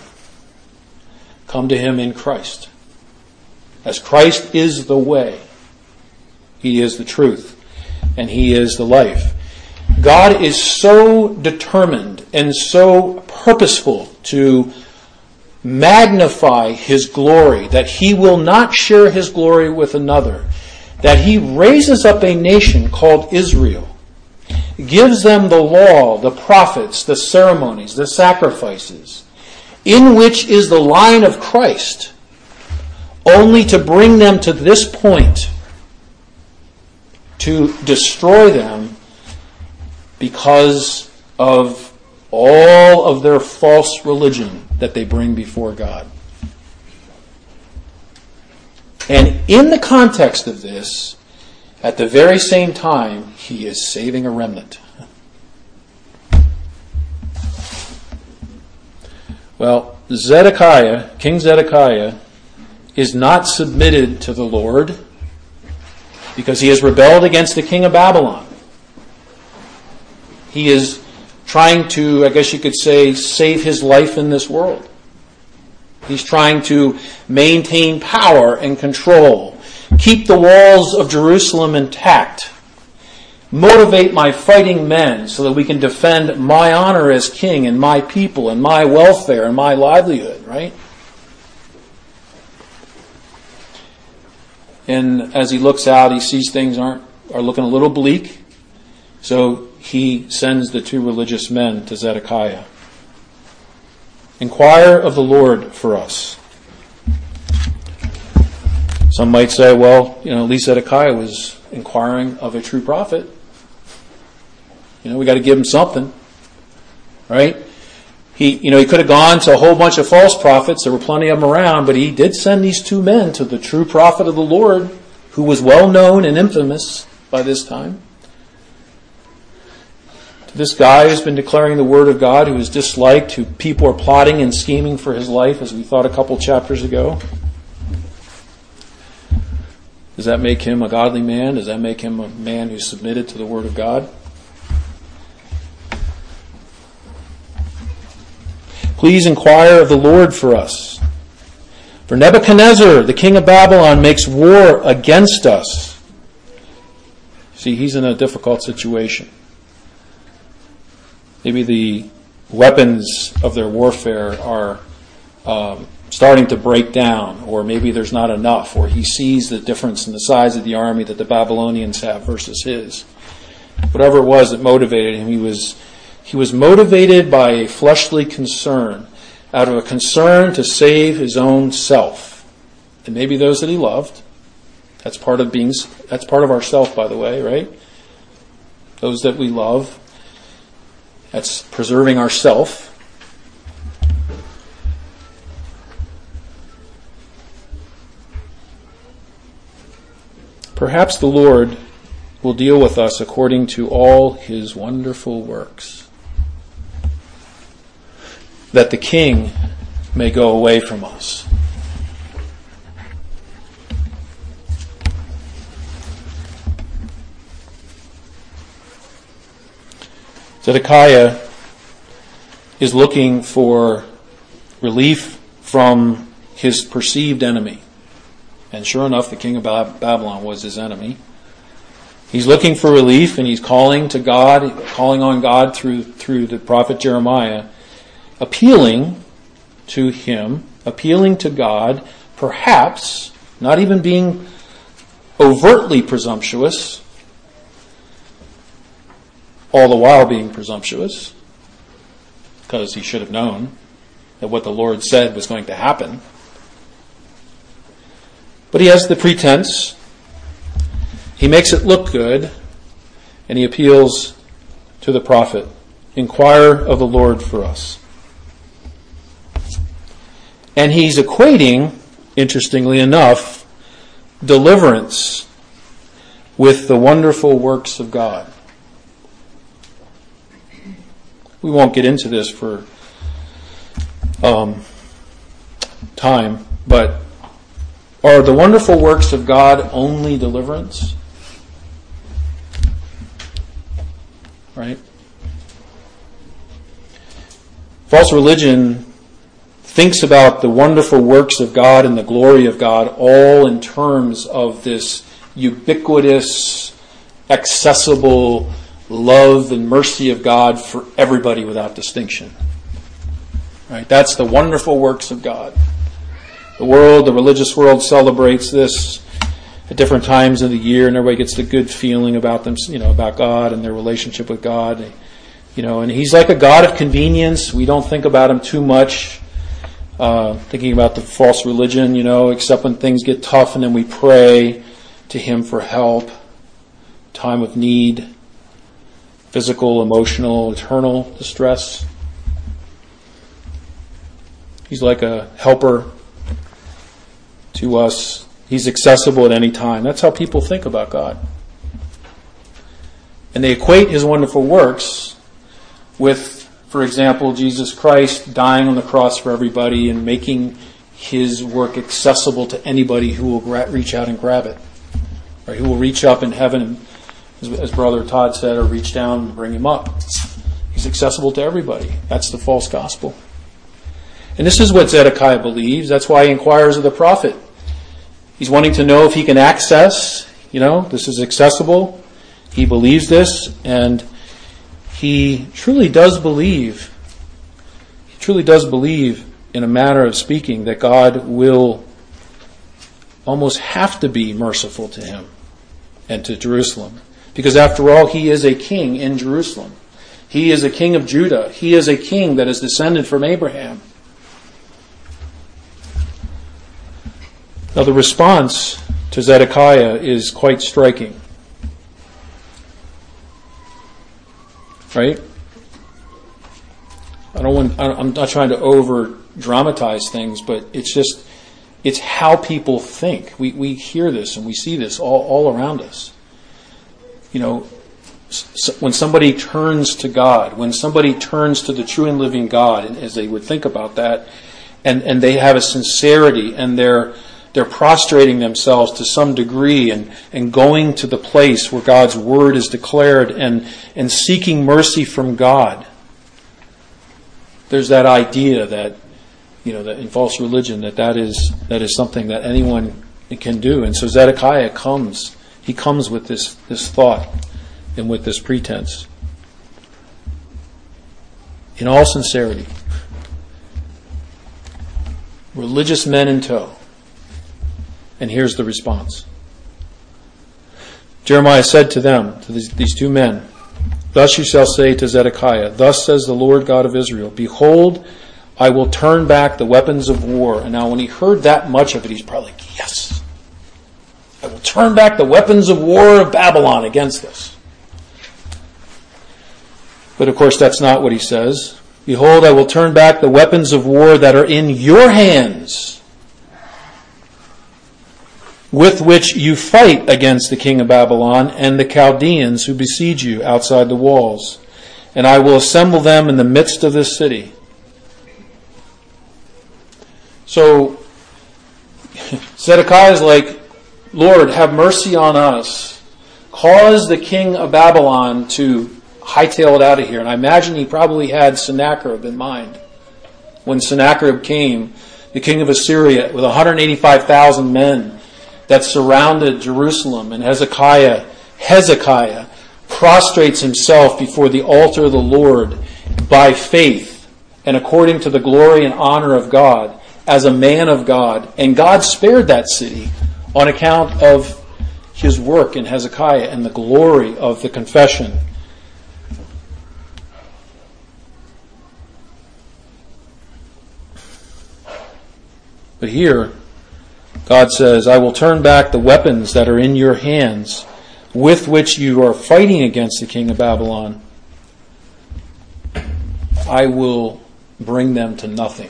S1: in Christ. As Christ is the way, He is the truth, and He is the life. God is so determined and so purposeful to magnify His glory that He will not share His glory with another, that He raises up a nation called Israel, gives them the law, the prophets, the ceremonies, the sacrifices, in which is the line of Christ, only to bring them to this point, to destroy them because of all of their false religion that they bring before God. And in the context of this, at the very same time, He is saving a remnant. Well, King Zedekiah, is not submitted to the Lord because he has rebelled against the king of Babylon. He is trying to, I guess you could say, save his life in this world. He's trying to maintain power and control, keep the walls of Jerusalem intact, motivate my fighting men so that we can defend my honor as king and my people and my welfare and my livelihood, right? And as he looks out, he sees things are looking a little bleak. So he sends the two religious men to Zedekiah. Inquire of the Lord for us. Some might say, well, at least Zedekiah was inquiring of a true prophet. We got to give him something, right? He could have gone to a whole bunch of false prophets. There were plenty of them around, but he did send these two men to the true prophet of the Lord, who was well known and infamous by this time. To this guy who's been declaring the word of God, who is disliked, who people are plotting and scheming for his life, as we thought a couple chapters ago. Does that make him a godly man? Does that make him a man who's submitted to the word of God? Please inquire of the Lord for us. For Nebuchadnezzar, the king of Babylon, makes war against us. See, he's in a difficult situation. Maybe the weapons of their warfare are starting to break down, or maybe there's not enough, or he sees the difference in the size of the army that the Babylonians have versus his. Whatever it was that motivated him, he was motivated by a fleshly concern, out of a concern to save his own self, and maybe those that he loved. That's part of our self, by the way, right? Those that we love. That's preserving ourself. Perhaps the Lord will deal with us according to all his wonderful works, that the king may go away from us. Zedekiah is looking for relief from his perceived enemy. And sure enough, the king of Babylon was his enemy. He's looking for relief, and he's calling to God, calling on God through the prophet Jeremiah, appealing to him, appealing to God, perhaps not even being overtly presumptuous, all the while being presumptuous, because he should have known that what the Lord said was going to happen. But he has the pretense. He makes it look good, and he appeals to the prophet. Inquire of the Lord for us. And he's equating, interestingly enough, deliverance with the wonderful works of God. We won't get into this for time, but are the wonderful works of God only deliverance? Right? False religion thinks about the wonderful works of God and the glory of God all in terms of this ubiquitous, accessible love and mercy of God for everybody without distinction. Right? That's the wonderful works of God. The religious world celebrates this at different times of the year, and everybody gets the good feeling about them, about God and their relationship with God. And he's like a God of convenience. We don't think about him too much, thinking about the false religion, except when things get tough, and then we pray to him for help, time of need, physical, emotional, eternal distress. He's like a helper to us. He's accessible at any time. That's how people think about God. And they equate his wonderful works with, for example, Jesus Christ dying on the cross for everybody and making his work accessible to anybody who will reach out and grab it. Right? Who will reach up in heaven, as Brother Todd said, or reach down and bring him up. He's accessible to everybody. That's the false gospel. And this is what Zedekiah believes. That's why he inquires of the prophet. He's wanting to know if he can access, this is accessible. He believes this, and he truly does believe in a manner of speaking that God will almost have to be merciful to him and to Jerusalem. Because after all, he is a king in Jerusalem. He is a king of Judah. He is a king that is descended from Abraham. Now the response to Zedekiah is quite striking. Right? I'm not trying to over dramatize things, but it's how people think. We hear this and we see this all around us. You know, when somebody turns to God, when somebody turns to the true and living God, and as they would think about that, and they have a sincerity, and they're prostrating themselves to some degree and going to the place where God's word is declared and seeking mercy from God. There's that idea that, you know, that in false religion that is something that anyone can do. And so Zedekiah comes with this thought and with this pretense. In all sincerity, religious men in tow. And here's the response. Jeremiah said to them, to these two men, "Thus you shall say to Zedekiah, Thus says the Lord God of Israel, Behold, I will turn back the weapons of war." And now when he heard that much of it, he's probably like, yes, I will turn back the weapons of war of Babylon against us. But of course that's not what he says. "Behold, I will turn back the weapons of war that are in your hands, with which you fight against the king of Babylon and the Chaldeans who besiege you outside the walls. And I will assemble them in the midst of this city." So Zedekiah is like, "Lord, have mercy on us. Cause the king of Babylon to hightail it out of here." And I imagine he probably had Sennacherib in mind. When Sennacherib came, the king of Assyria, with 185,000 men, that surrounded Jerusalem, and Hezekiah prostrates himself before the altar of the Lord by faith and according to the glory and honor of God as a man of God. And God spared that city on account of his work in Hezekiah and the glory of the confession. But here, God says, "I will turn back the weapons that are in your hands, with which you are fighting against the king of Babylon. I will bring them to nothing."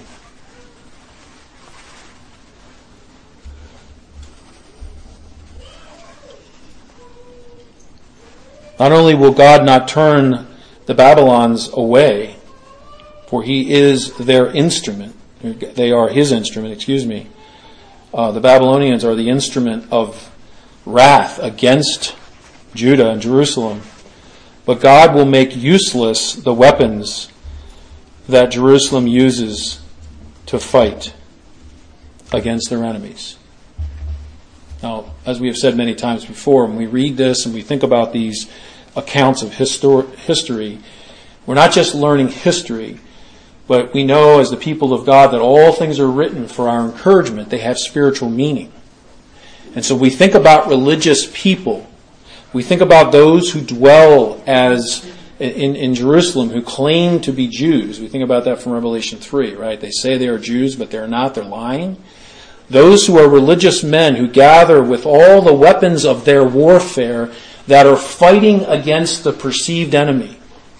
S1: Not only will God not turn the Babylons away, for he is their instrument. They are his instrument, The Babylonians are the instrument of wrath against Judah and Jerusalem. But God will make useless the weapons that Jerusalem uses to fight against their enemies. Now, as we have said many times before, when we read this and we think about these accounts of history, we're not just learning history, but we know as the people of God that all things are written for our encouragement. They have spiritual meaning. And so we think about religious people. We think about those who dwell as in Jerusalem, who claim to be Jews. We think about that from Revelation 3, right? They say they are Jews, but they're not. They're lying. Those who are religious men who gather with all the weapons of their warfare that are fighting against the perceived enemy.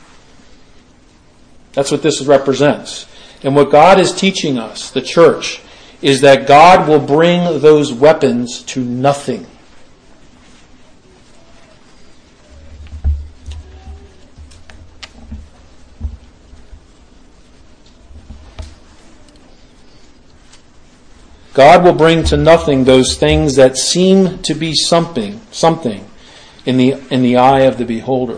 S1: That's what this represents. And what God is teaching us, the church, is that God will bring those weapons to nothing. God will bring to nothing those things that seem to be something in the eye of the beholder.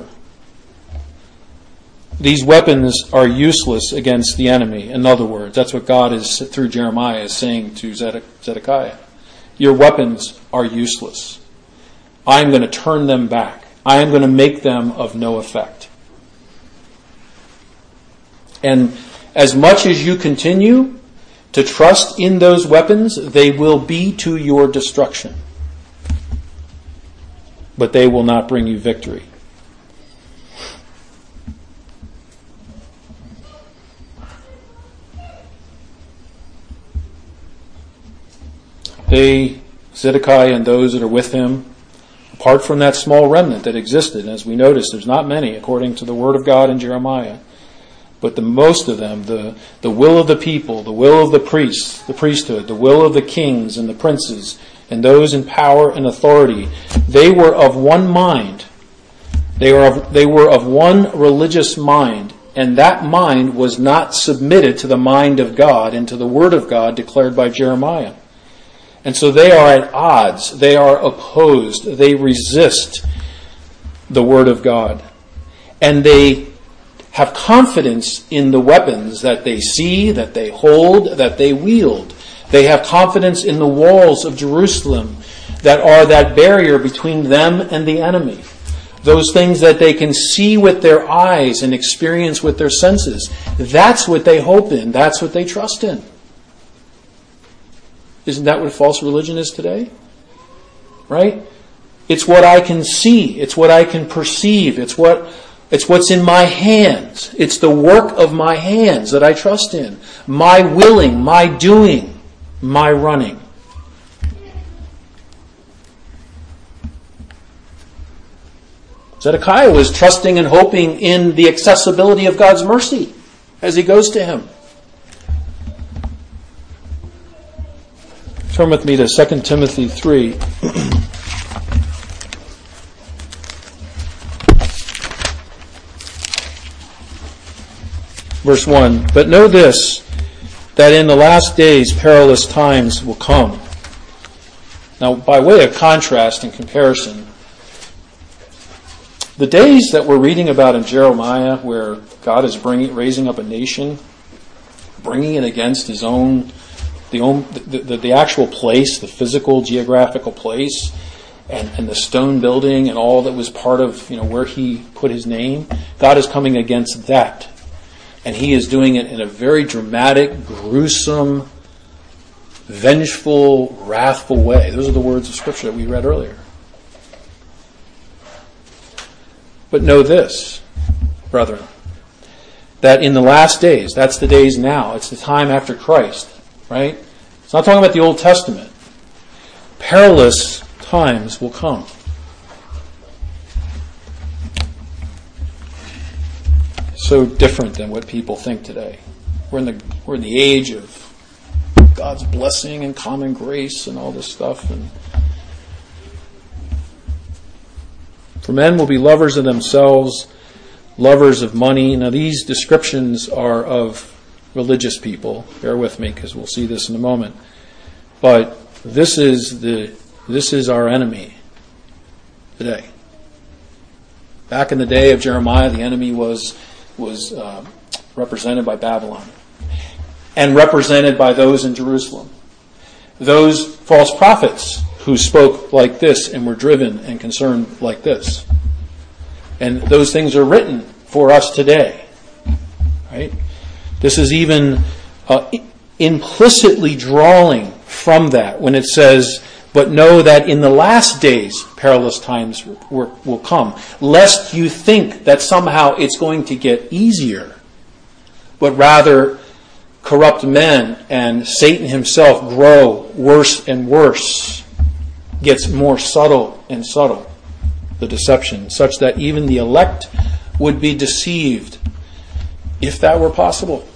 S1: These weapons are useless against the enemy. In other words, that's what God is, through Jeremiah, is saying to Zedekiah. Your weapons are useless. I am going to turn them back. I am going to make them of no effect. And as much as you continue to trust in those weapons, they will be to your destruction. But they will not bring you victory. Zedekiah and those that are with him, apart from that small remnant that existed, and as we noticed, there's not many according to the word of God in Jeremiah, but the most of them, the will of the people, the will of the priests, the priesthood, the will of the kings and the princes, and those in power and authority, they were of one mind. They were of one religious mind, and that mind was not submitted to the mind of God and to the word of God declared by Jeremiah. And so they are at odds. They are opposed. They resist the word of God. And they have confidence in the weapons that they see, that they hold, that they wield. They have confidence in the walls of Jerusalem that are that barrier between them and the enemy. Those things that they can see with their eyes and experience with their senses. That's what they hope in. That's what they trust in. Isn't that what false religion is today? Right? It's what I can see. It's what I can perceive. It's what's in my hands. It's the work of my hands that I trust in. My willing, my doing, my running. Zedekiah was trusting and hoping in the accessibility of God's mercy as he goes to him. Turn with me to 2 Timothy 3. Verse 1. But know this, that in the last days perilous times will come. Now, by way of contrast and comparison, the days that we're reading about in Jeremiah, where God is raising up a nation, bringing it against his own, the actual place, the physical, geographical place, and the stone building and all that was part of where he put his name, God is coming against that. And he is doing it in a very dramatic, gruesome, vengeful, wrathful way. Those are the words of Scripture that we read earlier. But know this, brethren, that in the last days, that's the days now, it's the time after Christ, right? It's not talking about the Old Testament. Perilous times will come. So different than what people think today. We're in the age of God's blessing and common grace and all this stuff. And for men will be lovers of themselves, lovers of money. Now these descriptions are of religious people. Bear with me because we'll see this in a moment. But this is our enemy today. Back in the day of Jeremiah, the enemy was represented by Babylon and represented by those in Jerusalem. Those false prophets who spoke like this and were driven and concerned like this. And those things are written for us today. Right? This is even implicitly drawing from that when it says, but know that in the last days perilous times will come, lest you think that somehow it's going to get easier, but rather corrupt men and Satan himself grow worse and worse, gets more subtle and subtle, the deception, such that even the elect would be deceived, if that were possible.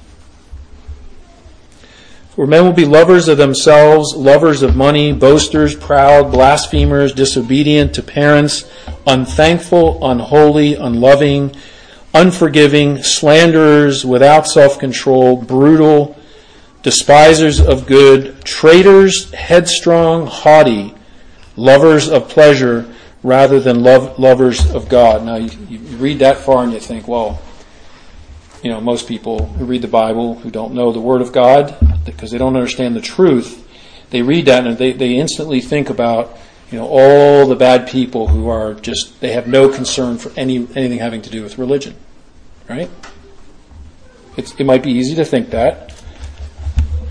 S1: For men will be lovers of themselves, lovers of money, boasters, proud, blasphemers, disobedient to parents, unthankful, unholy, unloving, unforgiving, slanderers, without self-control, brutal, despisers of good, traitors, headstrong, haughty, lovers of pleasure rather than lovers of God. Now you read that far and you think, well, most people who read the Bible, who don't know the Word of God, because they don't understand the truth, they read that and they instantly think about, all the bad people who are they have no concern for anything having to do with religion. Right? It might be easy to think that.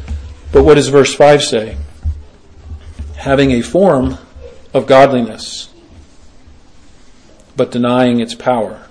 S1: But what does verse 5 say? Having a form of godliness, but denying its power.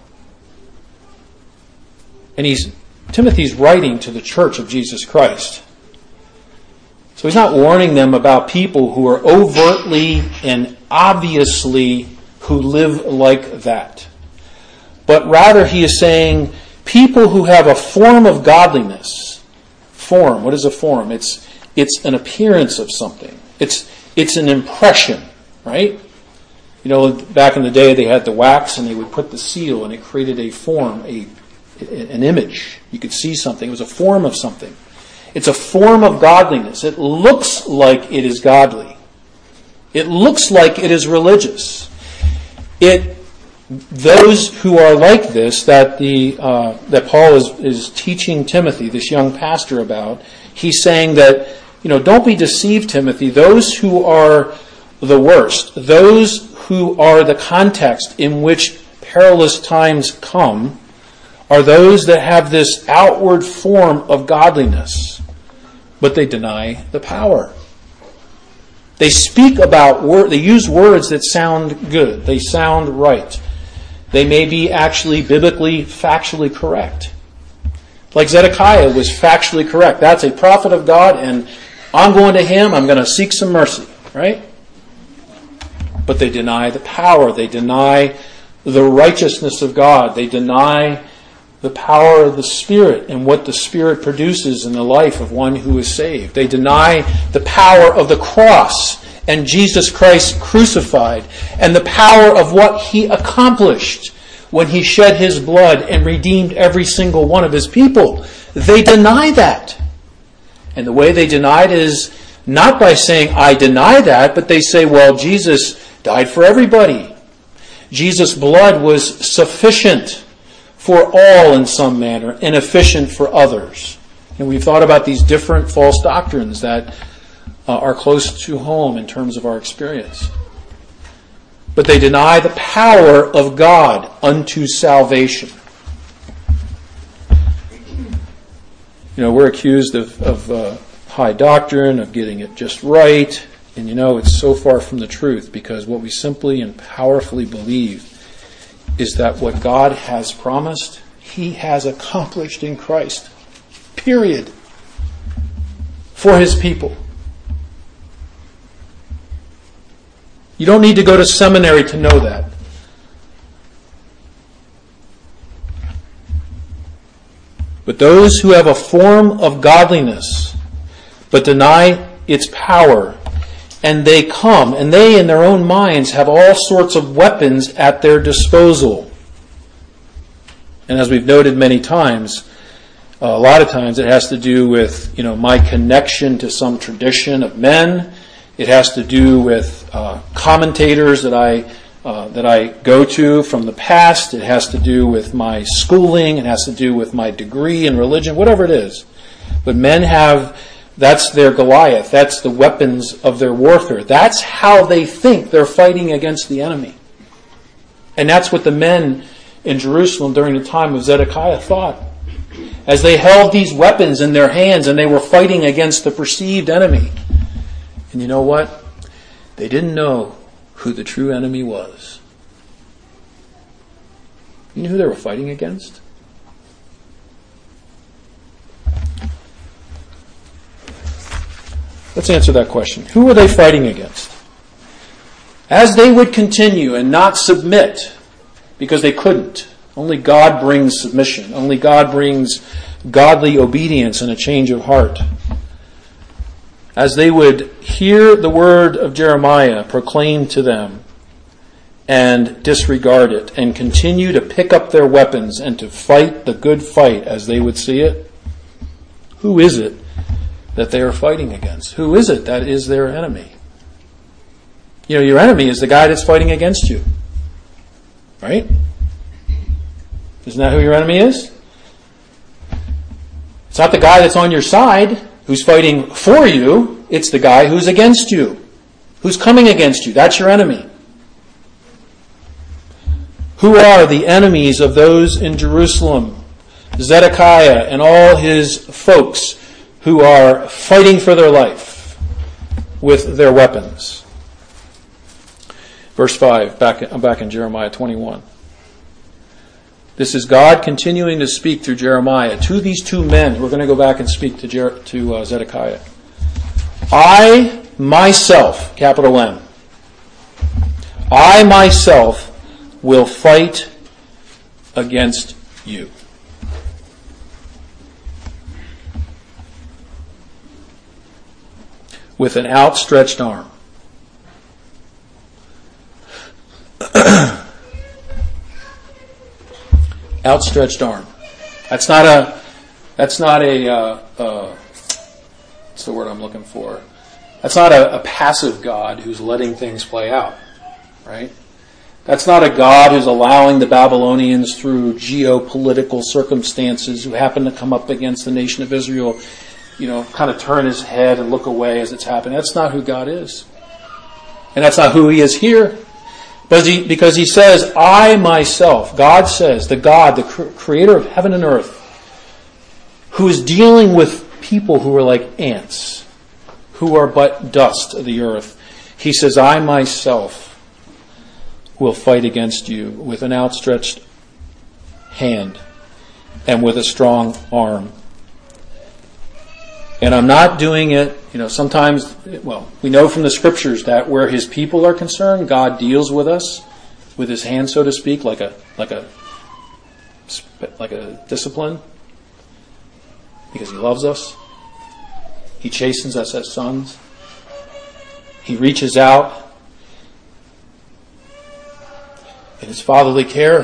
S1: And Timothy's writing to the church of Jesus Christ. So he's not warning them about people who are overtly and obviously who live like that. But rather he is saying people who have a form of godliness. Form, what is a form? It's an appearance of something. It's an impression, right? You know, back in the day they had the wax and they would put the seal and it created a form, an image. You could see something. It was a form of something. It's a form of godliness. It looks like it is godly. It looks like it is religious. Those who are like this, that Paul is teaching Timothy, this young pastor, about, he's saying that, don't be deceived, Timothy. Those who are the worst, those who are the context in which perilous times come, are those that have this outward form of godliness, but they deny the power. They speak they use words that sound good. They sound right. They may be actually biblically, factually correct. Like Zedekiah was factually correct. That's a prophet of God, and I'm going to him, I'm going to seek some mercy, right? But they deny the power. They deny the righteousness of God. They deny the power of the Spirit and what the Spirit produces in the life of one who is saved. They deny the power of the cross and Jesus Christ crucified and the power of what he accomplished when he shed his blood and redeemed every single one of his people. They deny that. And the way they deny it is not by saying, I deny that, but they say, well, Jesus died for everybody. Jesus' blood was sufficient for all in some manner, and efficient for others. And we've thought about these different false doctrines that are close to home in terms of our experience. But they deny the power of God unto salvation. We're accused of high doctrine, of getting it just right, and it's so far from the truth, because what we simply and powerfully believe is that what God has promised, he has accomplished in Christ. Period. For his people. You don't need to go to seminary to know that. But those who have a form of godliness, but deny its power, and they in their own minds have all sorts of weapons at their disposal. And as we've noted many times, a lot of times it has to do with, my connection to some tradition of men. It has to do with commentators that I go to from the past. It has to do with my schooling. It has to do with my degree in religion, whatever it is. But men that's their Goliath. That's the weapons of their warfare. That's how they think they're fighting against the enemy. And that's what the men in Jerusalem during the time of Zedekiah thought. As they held these weapons in their hands and they were fighting against the perceived enemy. And you know what? They didn't know who the true enemy was. You know who they were fighting against? Let's answer that question. Who were they fighting against? As they would continue and not submit, because they couldn't. Only God brings submission. Only God brings godly obedience and a change of heart. As they would hear the word of Jeremiah proclaimed to them and disregard it and continue to pick up their weapons and to fight the good fight as they would see it, who is it that they are fighting against? Who is it that is their enemy? Your enemy is the guy that's fighting against you. Right? Isn't that who your enemy is? It's not the guy that's on your side who's fighting for you. It's the guy who's against you, who's coming against you. That's your enemy. Who are the enemies of those in Jerusalem? Zedekiah and all his folks who are fighting for their life with their weapons. Verse 5, I'm back in Jeremiah 21. This is God continuing to speak through Jeremiah to these two men. We're going to go back and speak to Zedekiah. I myself, capital M, I myself will fight against you. With an outstretched arm. Outstretched arm. That's not a what's the word I'm looking for? That's not a passive God who's letting things play out, right? That's not a God who's allowing the Babylonians through geopolitical circumstances who happen to come up against the nation of Israel, kind of turn his head and look away as it's happening. That's not who God is. And that's not who he is here. Because he says, I myself, God says, the God, the creator of heaven and earth, who is dealing with people who are like ants, who are but dust of the earth. He says, I myself will fight against you with an outstretched hand and with a strong arm. And I'm not doing it, sometimes, we know from the scriptures that where his people are concerned, God deals with us with his hand, so to speak, like a discipline, because he loves us. He chastens us as sons. He reaches out in his fatherly care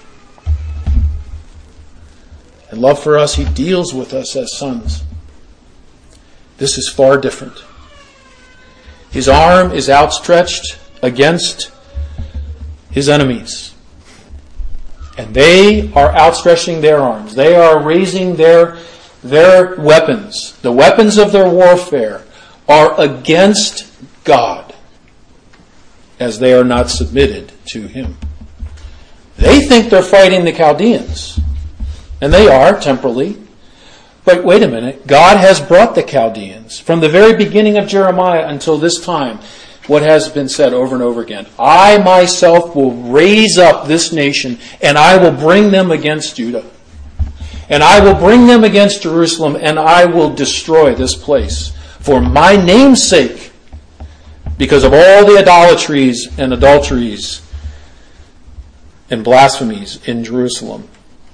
S1: and love for us. He deals with us as sons. This is far different. His arm is outstretched against his enemies. And they are outstretching their arms. They are raising their weapons. The weapons of their warfare are against God, as they are not submitted to him. They think they're fighting the Chaldeans. And they are, temporally. But wait a minute, God has brought the Chaldeans from the very beginning of Jeremiah until this time. What has been said over and over again. I myself will raise up this nation and I will bring them against Judah. And I will bring them against Jerusalem and I will destroy this place for my name's sake, because of all the idolatries and adulteries and blasphemies in Jerusalem.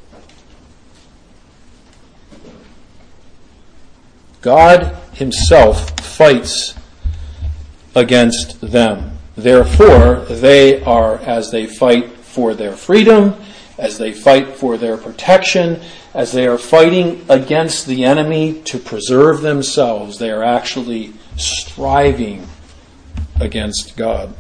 S1: God himself fights against them. Therefore, they are, as they fight for their freedom, as they fight for their protection, as they are fighting against the enemy to preserve themselves, they are actually striving against God.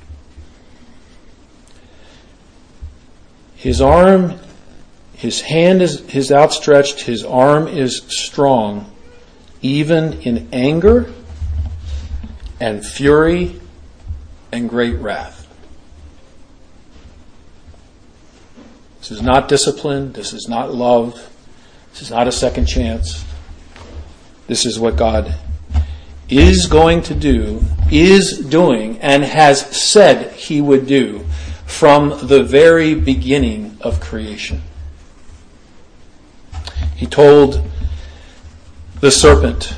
S1: His arm, his hand is outstretched, his arm is strong, even in anger and fury and great wrath. This is not discipline. This is not love. This is not a second chance. This is what God is going to do, is doing, and has said he would do from the very beginning of creation. He told the serpent,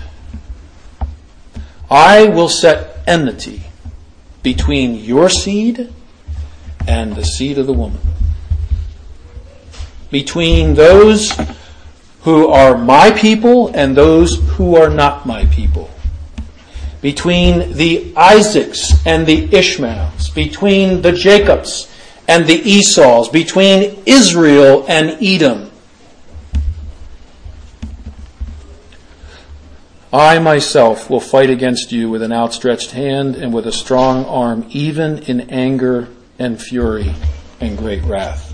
S1: I will set enmity between your seed and the seed of the woman. Between those who are my people and those who are not my people. Between the Isaacs and the Ishmaels. Between the Jacobs and the Esau's. Between Israel and Edom. I myself will fight against you with an outstretched hand and with a strong arm, even in anger and fury and great wrath.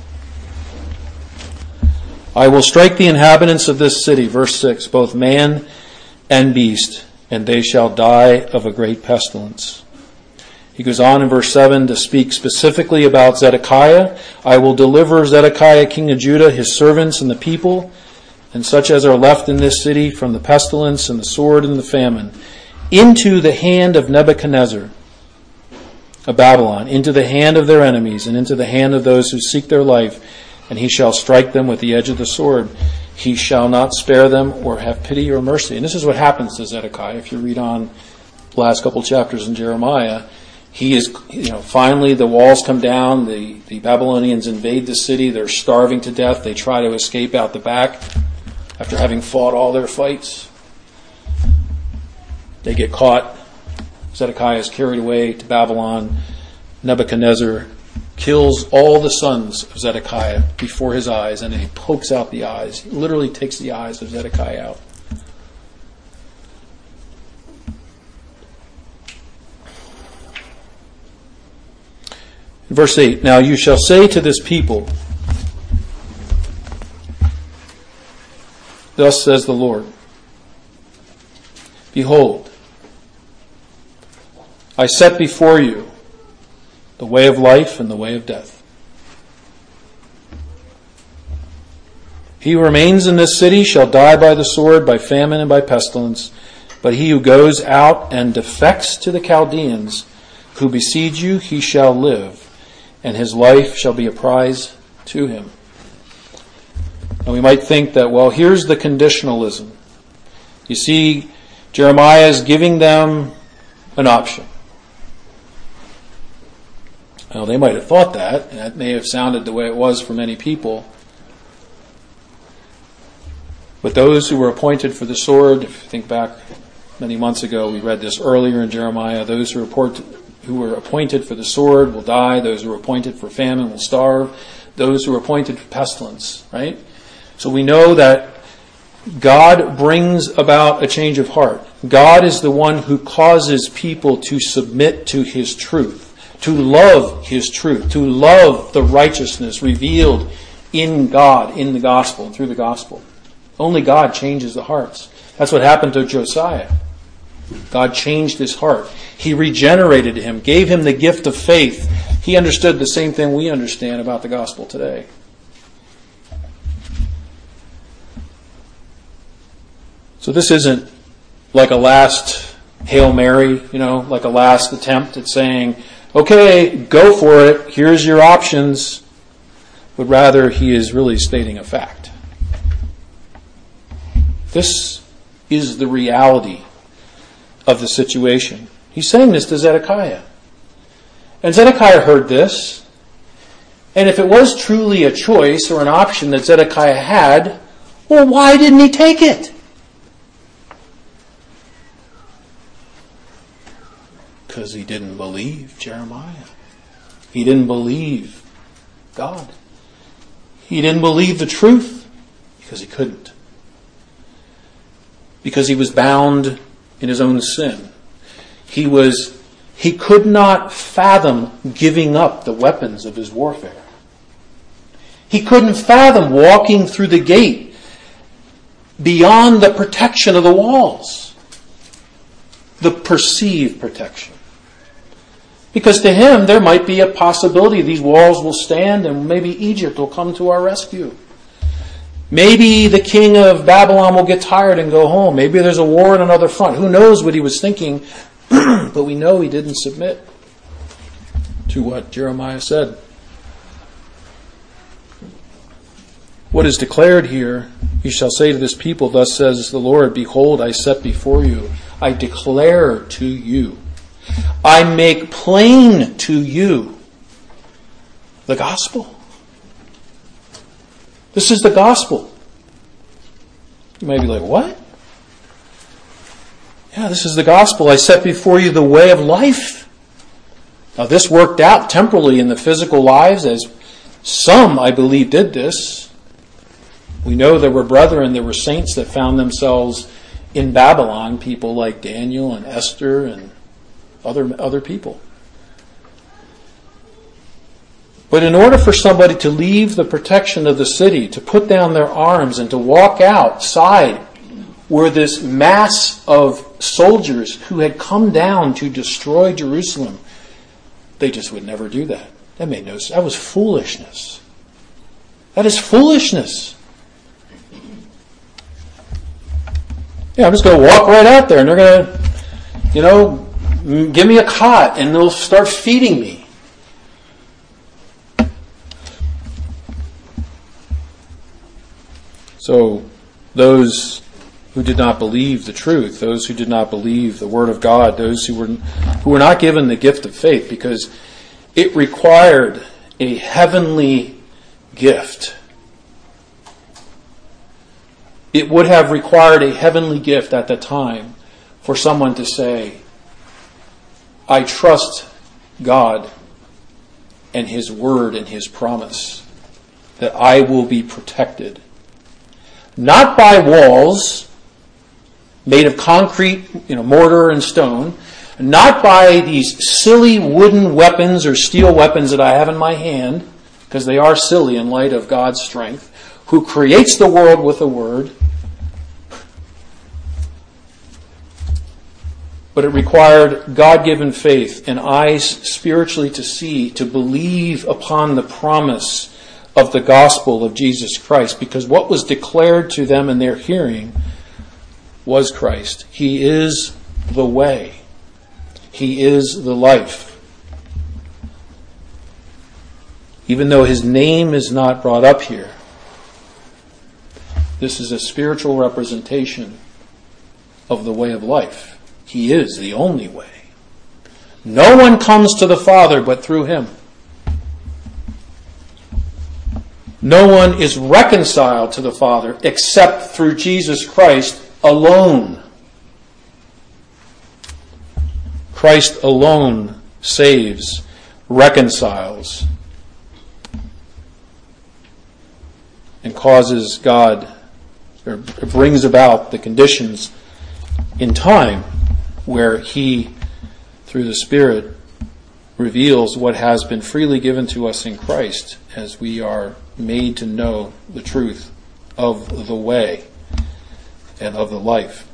S1: I will strike the inhabitants of this city, verse 6, both man and beast, and they shall die of a great pestilence. He goes on in verse 7 to speak specifically about Zedekiah. I will deliver Zedekiah, king of Judah, his servants and the people, and such as are left in this city from the pestilence and the sword and the famine, into the hand of Nebuchadnezzar of Babylon, into the hand of their enemies, and into the hand of those who seek their life, and he shall strike them with the edge of the sword. He shall not spare them or have pity or mercy. And this is what happens to Zedekiah. If you read on the last couple chapters in Jeremiah, he is, finally the walls come down, the Babylonians invade the city, they're starving to death, they try to escape out the back after having fought all their fights. They get caught. Zedekiah is carried away to Babylon. Nebuchadnezzar kills all the sons of Zedekiah before his eyes, and he pokes out the eyes. He literally takes the eyes of Zedekiah out. Verse 8, now you shall say to this people, thus says the Lord, behold, I set before you the way of life and the way of death. He who remains in this city shall die by the sword, by famine, and by pestilence. But he who goes out and defects to the Chaldeans, who besiege you, he shall live, and his life shall be a prize to him. Now we might think that, well, here's the conditionalism. You see, Jeremiah is giving them an option. Well, they might have thought that, and that may have sounded the way it was for many people. But those who were appointed for the sword, if you think back many months ago, we read this earlier in Jeremiah, those who were appointed for the sword will die, those who were appointed for famine will starve, those who were appointed for pestilence, right? So we know that God brings about a change of heart. God is the one who causes people to submit to His truth, to love His truth, to love the righteousness revealed in God, in the gospel, through the gospel. Only God changes the hearts. That's what happened to Josiah. God changed his heart. He regenerated him, gave him the gift of faith. He understood the same thing we understand about the gospel today. So this isn't like a last Hail Mary, like a last attempt at saying, okay, go for it, here's your options. But rather, he is really stating a fact. This is the reality of the situation. He's saying this to Zedekiah. And Zedekiah heard this. And if it was truly a choice or an option that Zedekiah had, well, why didn't he take it? Because he didn't believe Jeremiah. He didn't believe God. He didn't believe the truth because he couldn't. Because he was bound in his own sin. He could not fathom giving up the weapons of his warfare. He couldn't fathom walking through the gate beyond the protection of the walls. The perceived protection. Because to him, there might be a possibility these walls will stand and maybe Egypt will come to our rescue. Maybe the king of Babylon will get tired and go home. Maybe there's a war on another front. Who knows what he was thinking? But we know he didn't submit to what Jeremiah said. What is declared here, you shall say to this people, thus says the Lord, behold, I set before you. I declare to you. I make plain to you the gospel. This is the gospel. You may be like, what? Yeah, this is the gospel. I set before you the way of life. Now this worked out temporally in the physical lives as some, I believe, did this. We know there were brethren, there were saints that found themselves in Babylon, people like Daniel and Esther and other people. But in order for somebody to leave the protection of the city, to put down their arms and to walk outside where this mass of soldiers who had come down to destroy Jerusalem, they just would never do that. That made no sense. That was foolishness. That is foolishness. Yeah, I'm just going to walk right out there and they're going to, give me a cot and they'll start feeding me. So those who did not believe the truth, those who did not believe the Word of God, those who were not given the gift of faith, because it required a heavenly gift. It would have required a heavenly gift at the time for someone to say, I trust God and His Word and His promise that I will be protected. Not by walls made of concrete, mortar and stone, not by these silly wooden weapons or steel weapons that I have in my hand, because they are silly in light of God's strength, who creates the world with a word. But it required God-given faith and eyes spiritually to see, to believe upon the promise of the gospel of Jesus Christ, because what was declared to them in their hearing was Christ. He is the way. He is the life. Even though His name is not brought up here, this is a spiritual representation of the way of life. He is the only way. No one comes to the Father but through Him. No one is reconciled to the Father except through Jesus Christ alone. Christ alone saves, reconciles, and causes God, or brings about the conditions in time where He, through the Spirit, reveals what has been freely given to us in Christ as we are made to know the truth of the way and of the life.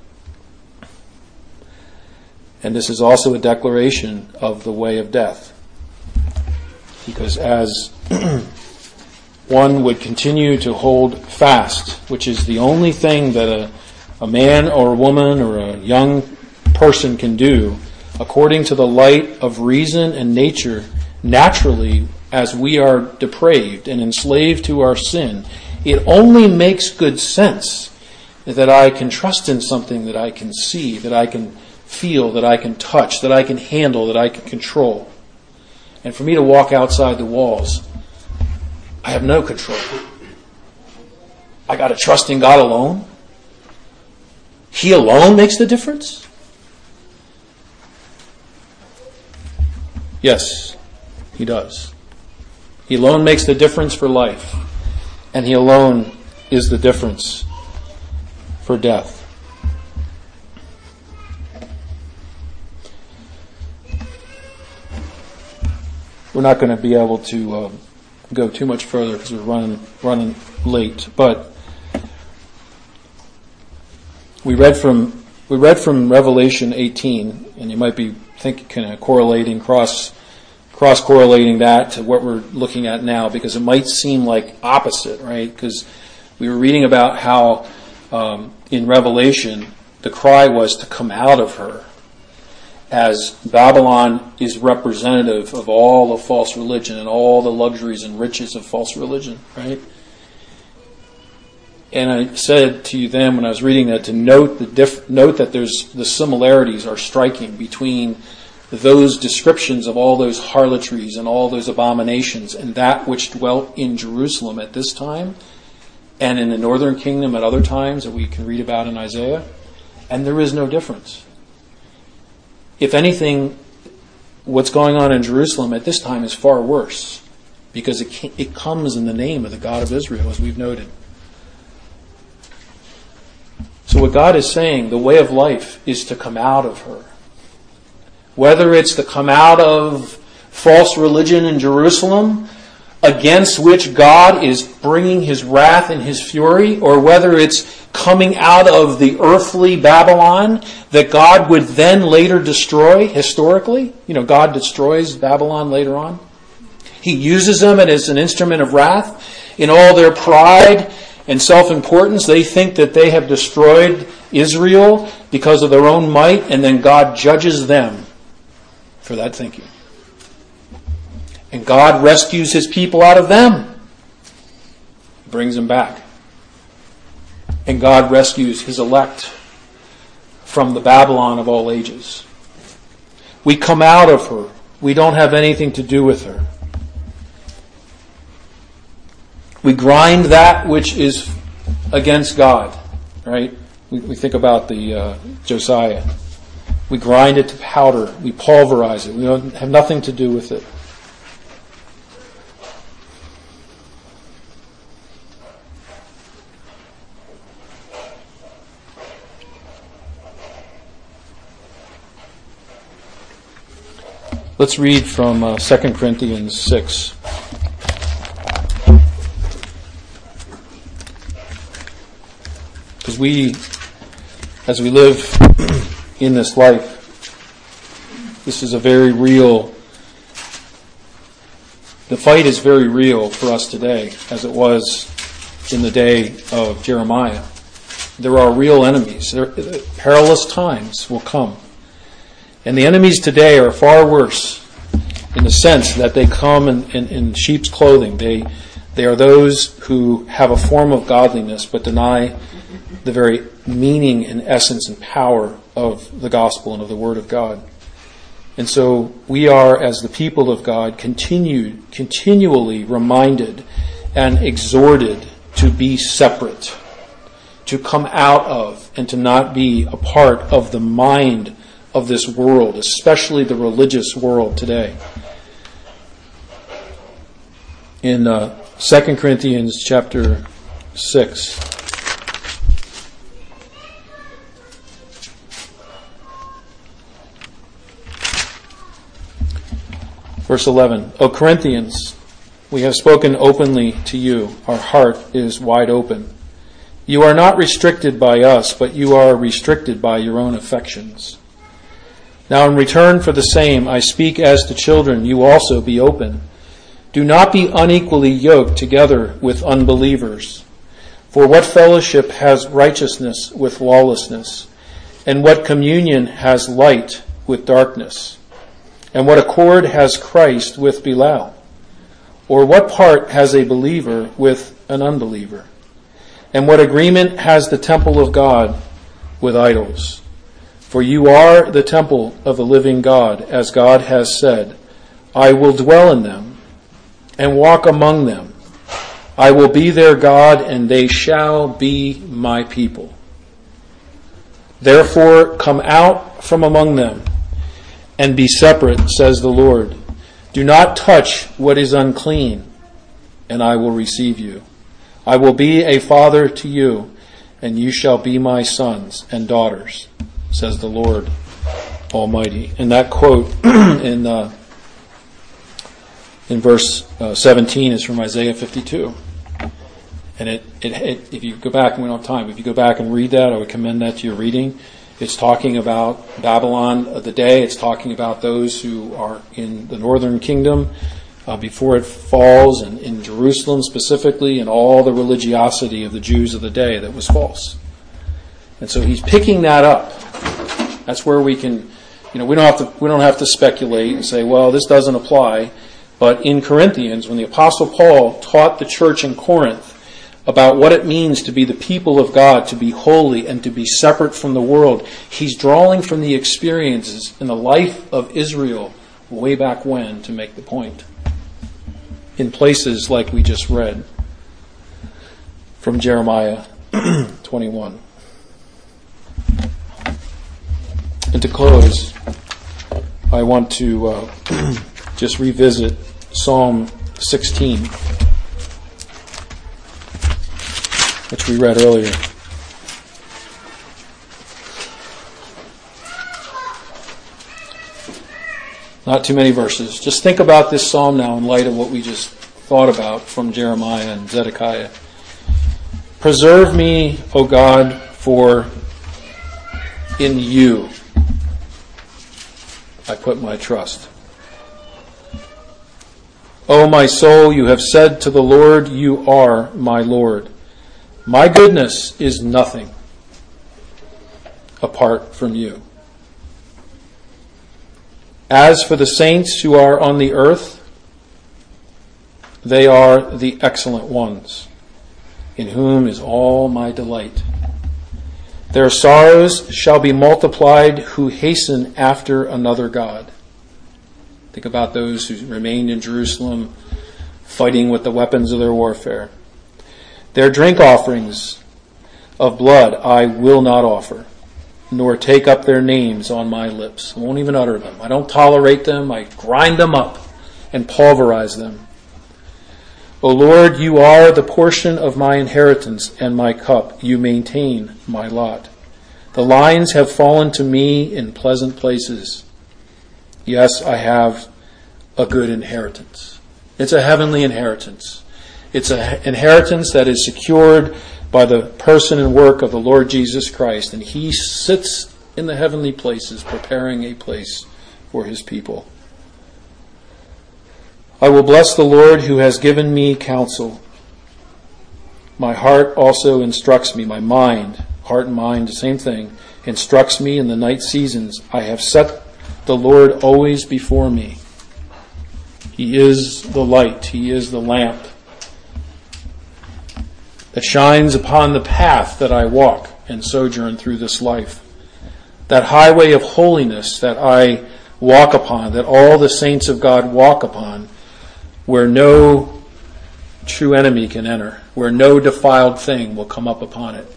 S1: And this is also a declaration of the way of death. Because as one would continue to hold fast, which is the only thing that a man or a woman or a young person can do, according to the light of reason and nature, naturally, as we are depraved and enslaved to our sin, it only makes good sense that I can trust in something that I can see, that I can feel, that I can touch, that I can handle, that I can control. And for me to walk outside the walls, I have no control. I got to trust in God alone. He alone makes the difference? Yes, He does. He alone makes the difference for life, and He alone is the difference for death. We're not going to be able to go too much further because we're running late, but we read from Revelation 18, and you might be thinking, kind of correlating, cross-correlating that to what we're looking at now, because it might seem like opposite, right? Because we were reading about how in Revelation the cry was to come out of her, as Babylon is representative of all of false religion and all the luxuries and riches of false religion, right? And I said to you then when I was reading that to note that the similarities are striking between those descriptions of all those harlotries and all those abominations and that which dwelt in Jerusalem at this time and in the northern kingdom at other times that we can read about in Isaiah. And there is no difference. If anything, what's going on in Jerusalem at this time is far worse, because it comes in the name of the God of Israel, as we've noted. So what God is saying, the way of life is to come out of her. Whether it's to come out of false religion in Jerusalem, against which God is bringing His wrath and His fury, or whether it's coming out of the earthly Babylon that God would then later destroy historically. God destroys Babylon later on. He uses them as an instrument of wrath in all their pride and self-importance. They think that they have destroyed Israel because of their own might, and then God judges them for that thinking. And God rescues his people out of them. He brings them back. And God rescues his elect from the Babylon of all ages. We come out of her. We don't have anything to do with her. We grind that which is against God, right? We think about the Josiah. We grind it to powder. We pulverize it. We don't have nothing to do with it. Let's read from 2 Corinthians 6. Because as we live in this life, this is a very real, the fight is very real for us today, as it was in the day of Jeremiah. There are real enemies. Perilous times will come. And the enemies today are far worse in the sense that they come in sheep's clothing. They are those who have a form of godliness but deny the very meaning and essence and power of the gospel and of the Word of God. And so we are, as the people of God, continually reminded and exhorted to be separate, to come out of and to not be a part of the mind of this world, especially the religious world today. In 2 Corinthians chapter 6, verse 11, O Corinthians, we have spoken openly to you. Our heart is wide open. You are not restricted by us, but you are restricted by your own affections. Now in return for the same, I speak as to children, you also be open. Do not be unequally yoked together with unbelievers. For what fellowship has righteousness with lawlessness? And what communion has light with darkness? And what accord has Christ with Belial? Or what part has a believer with an unbeliever? And what agreement has the temple of God with idols? For you are the temple of the living God, as God has said, I will dwell in them and walk among them. I will be their God, and they shall be my people. Therefore come out from among them and be separate, says the Lord. Do not touch what is unclean, and I will receive you. I will be a father to you, and you shall be my sons and daughters, says the Lord Almighty. And that quote in verse 17 is from Isaiah 52. And it if you go back, and we don't have time, if you go back and read that, I would commend that to your reading. It's talking about Babylon of the day. It's talking about those who are in the northern kingdom before it falls, and in Jerusalem specifically, and all the religiosity of the Jews of the day that was false. And so he's picking that up. That's where we can, we don't have to speculate and say, well, this doesn't apply. But in Corinthians, when the Apostle Paul taught the church in Corinth about what it means to be the people of God, to be holy and to be separate from the world, he's drawing from the experiences in the life of Israel way back when to make the point. In places like we just read from Jeremiah 21. And to close, I want to just revisit Psalm 16, which we read earlier. Not too many verses. Just think about this psalm now in light of what we just thought about from Jeremiah and Zedekiah. Preserve me, O God, for in you I put my trust. O my soul, you have said to the Lord, you are my Lord. My goodness is nothing apart from you. As for the saints who are on the earth, they are the excellent ones, in whom is all my delight. Their sorrows shall be multiplied who hasten after another God. Think about those who remained in Jerusalem, fighting with the weapons of their warfare. Their drink offerings of blood I will not offer, nor take up their names on my lips. I won't even utter them. I don't tolerate them. I grind them up and pulverize them. O Lord, you are the portion of my inheritance and my cup. You maintain my lot. The lines have fallen to me in pleasant places. Yes, I have a good inheritance. It's a heavenly inheritance. It's an inheritance that is secured by the person and work of the Lord Jesus Christ, and he sits in the heavenly places preparing a place for his people. I will bless the Lord who has given me counsel. My heart also instructs me. My mind, heart and mind, the same thing, instructs me in the night seasons. I have set the Lord always before me. He is the light. He is the lamp that shines upon the path that I walk and sojourn through this life. That highway of holiness that I walk upon, that all the saints of God walk upon, where no true enemy can enter, where no defiled thing will come up upon it.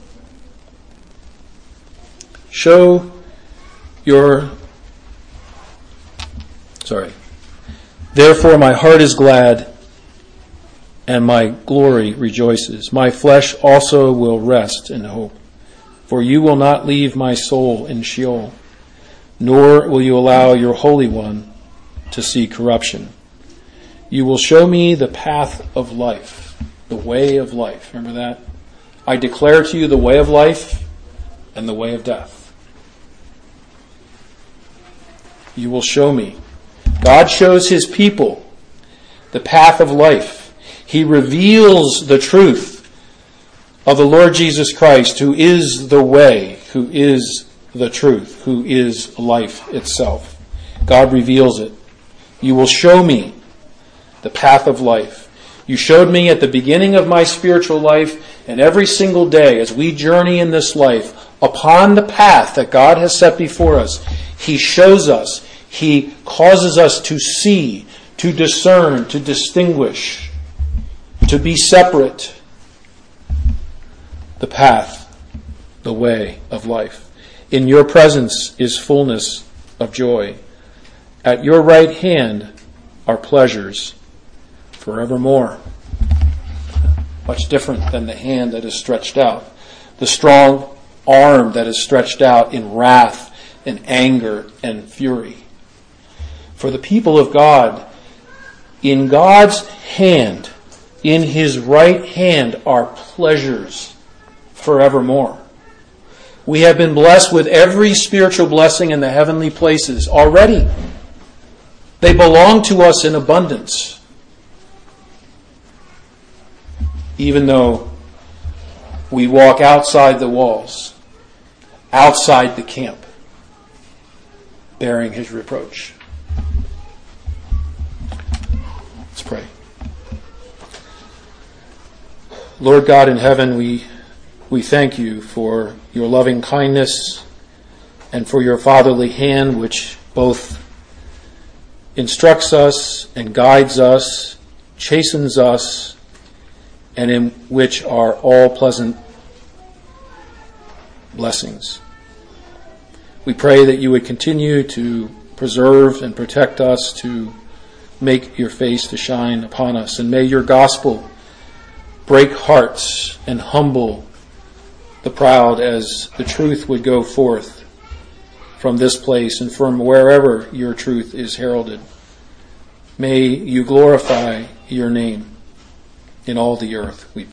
S1: Therefore my heart is glad, and my glory rejoices. My flesh also will rest in hope. For you will not leave my soul in Sheol, nor will you allow your Holy One to see corruption. You will show me the path of life, the way of life. Remember that? I declare to you the way of life and the way of death. You will show me. God shows his people the path of life. He reveals the truth of the Lord Jesus Christ, who is the way, who is the truth, who is life itself. God reveals it. You will show me the path of life. You showed me at the beginning of my spiritual life, and every single day as we journey in this life upon the path that God has set before us, he shows us, he causes us to see, to discern, to distinguish, to be separate. The path, the way of life. In your presence is fullness of joy. At your right hand are pleasures forevermore. Much different than the hand that is stretched out. The strong arm that is stretched out in wrath and anger and fury. For the people of God, in God's hand, in his right hand are pleasures forevermore. We have been blessed with every spiritual blessing in the heavenly places already. They belong to us in abundance. Even though we walk outside the walls, outside the camp, bearing his reproach. Let's pray. Lord God in heaven, we thank you for your loving kindness and for your fatherly hand, which both instructs us and guides us, chastens us, and in which are all pleasant blessings. We pray that you would continue to preserve and protect us, to make your face to shine upon us, and may your gospel break hearts and humble the proud as the truth would go forth from this place and from wherever your truth is heralded. May you glorify your name in all the earth, we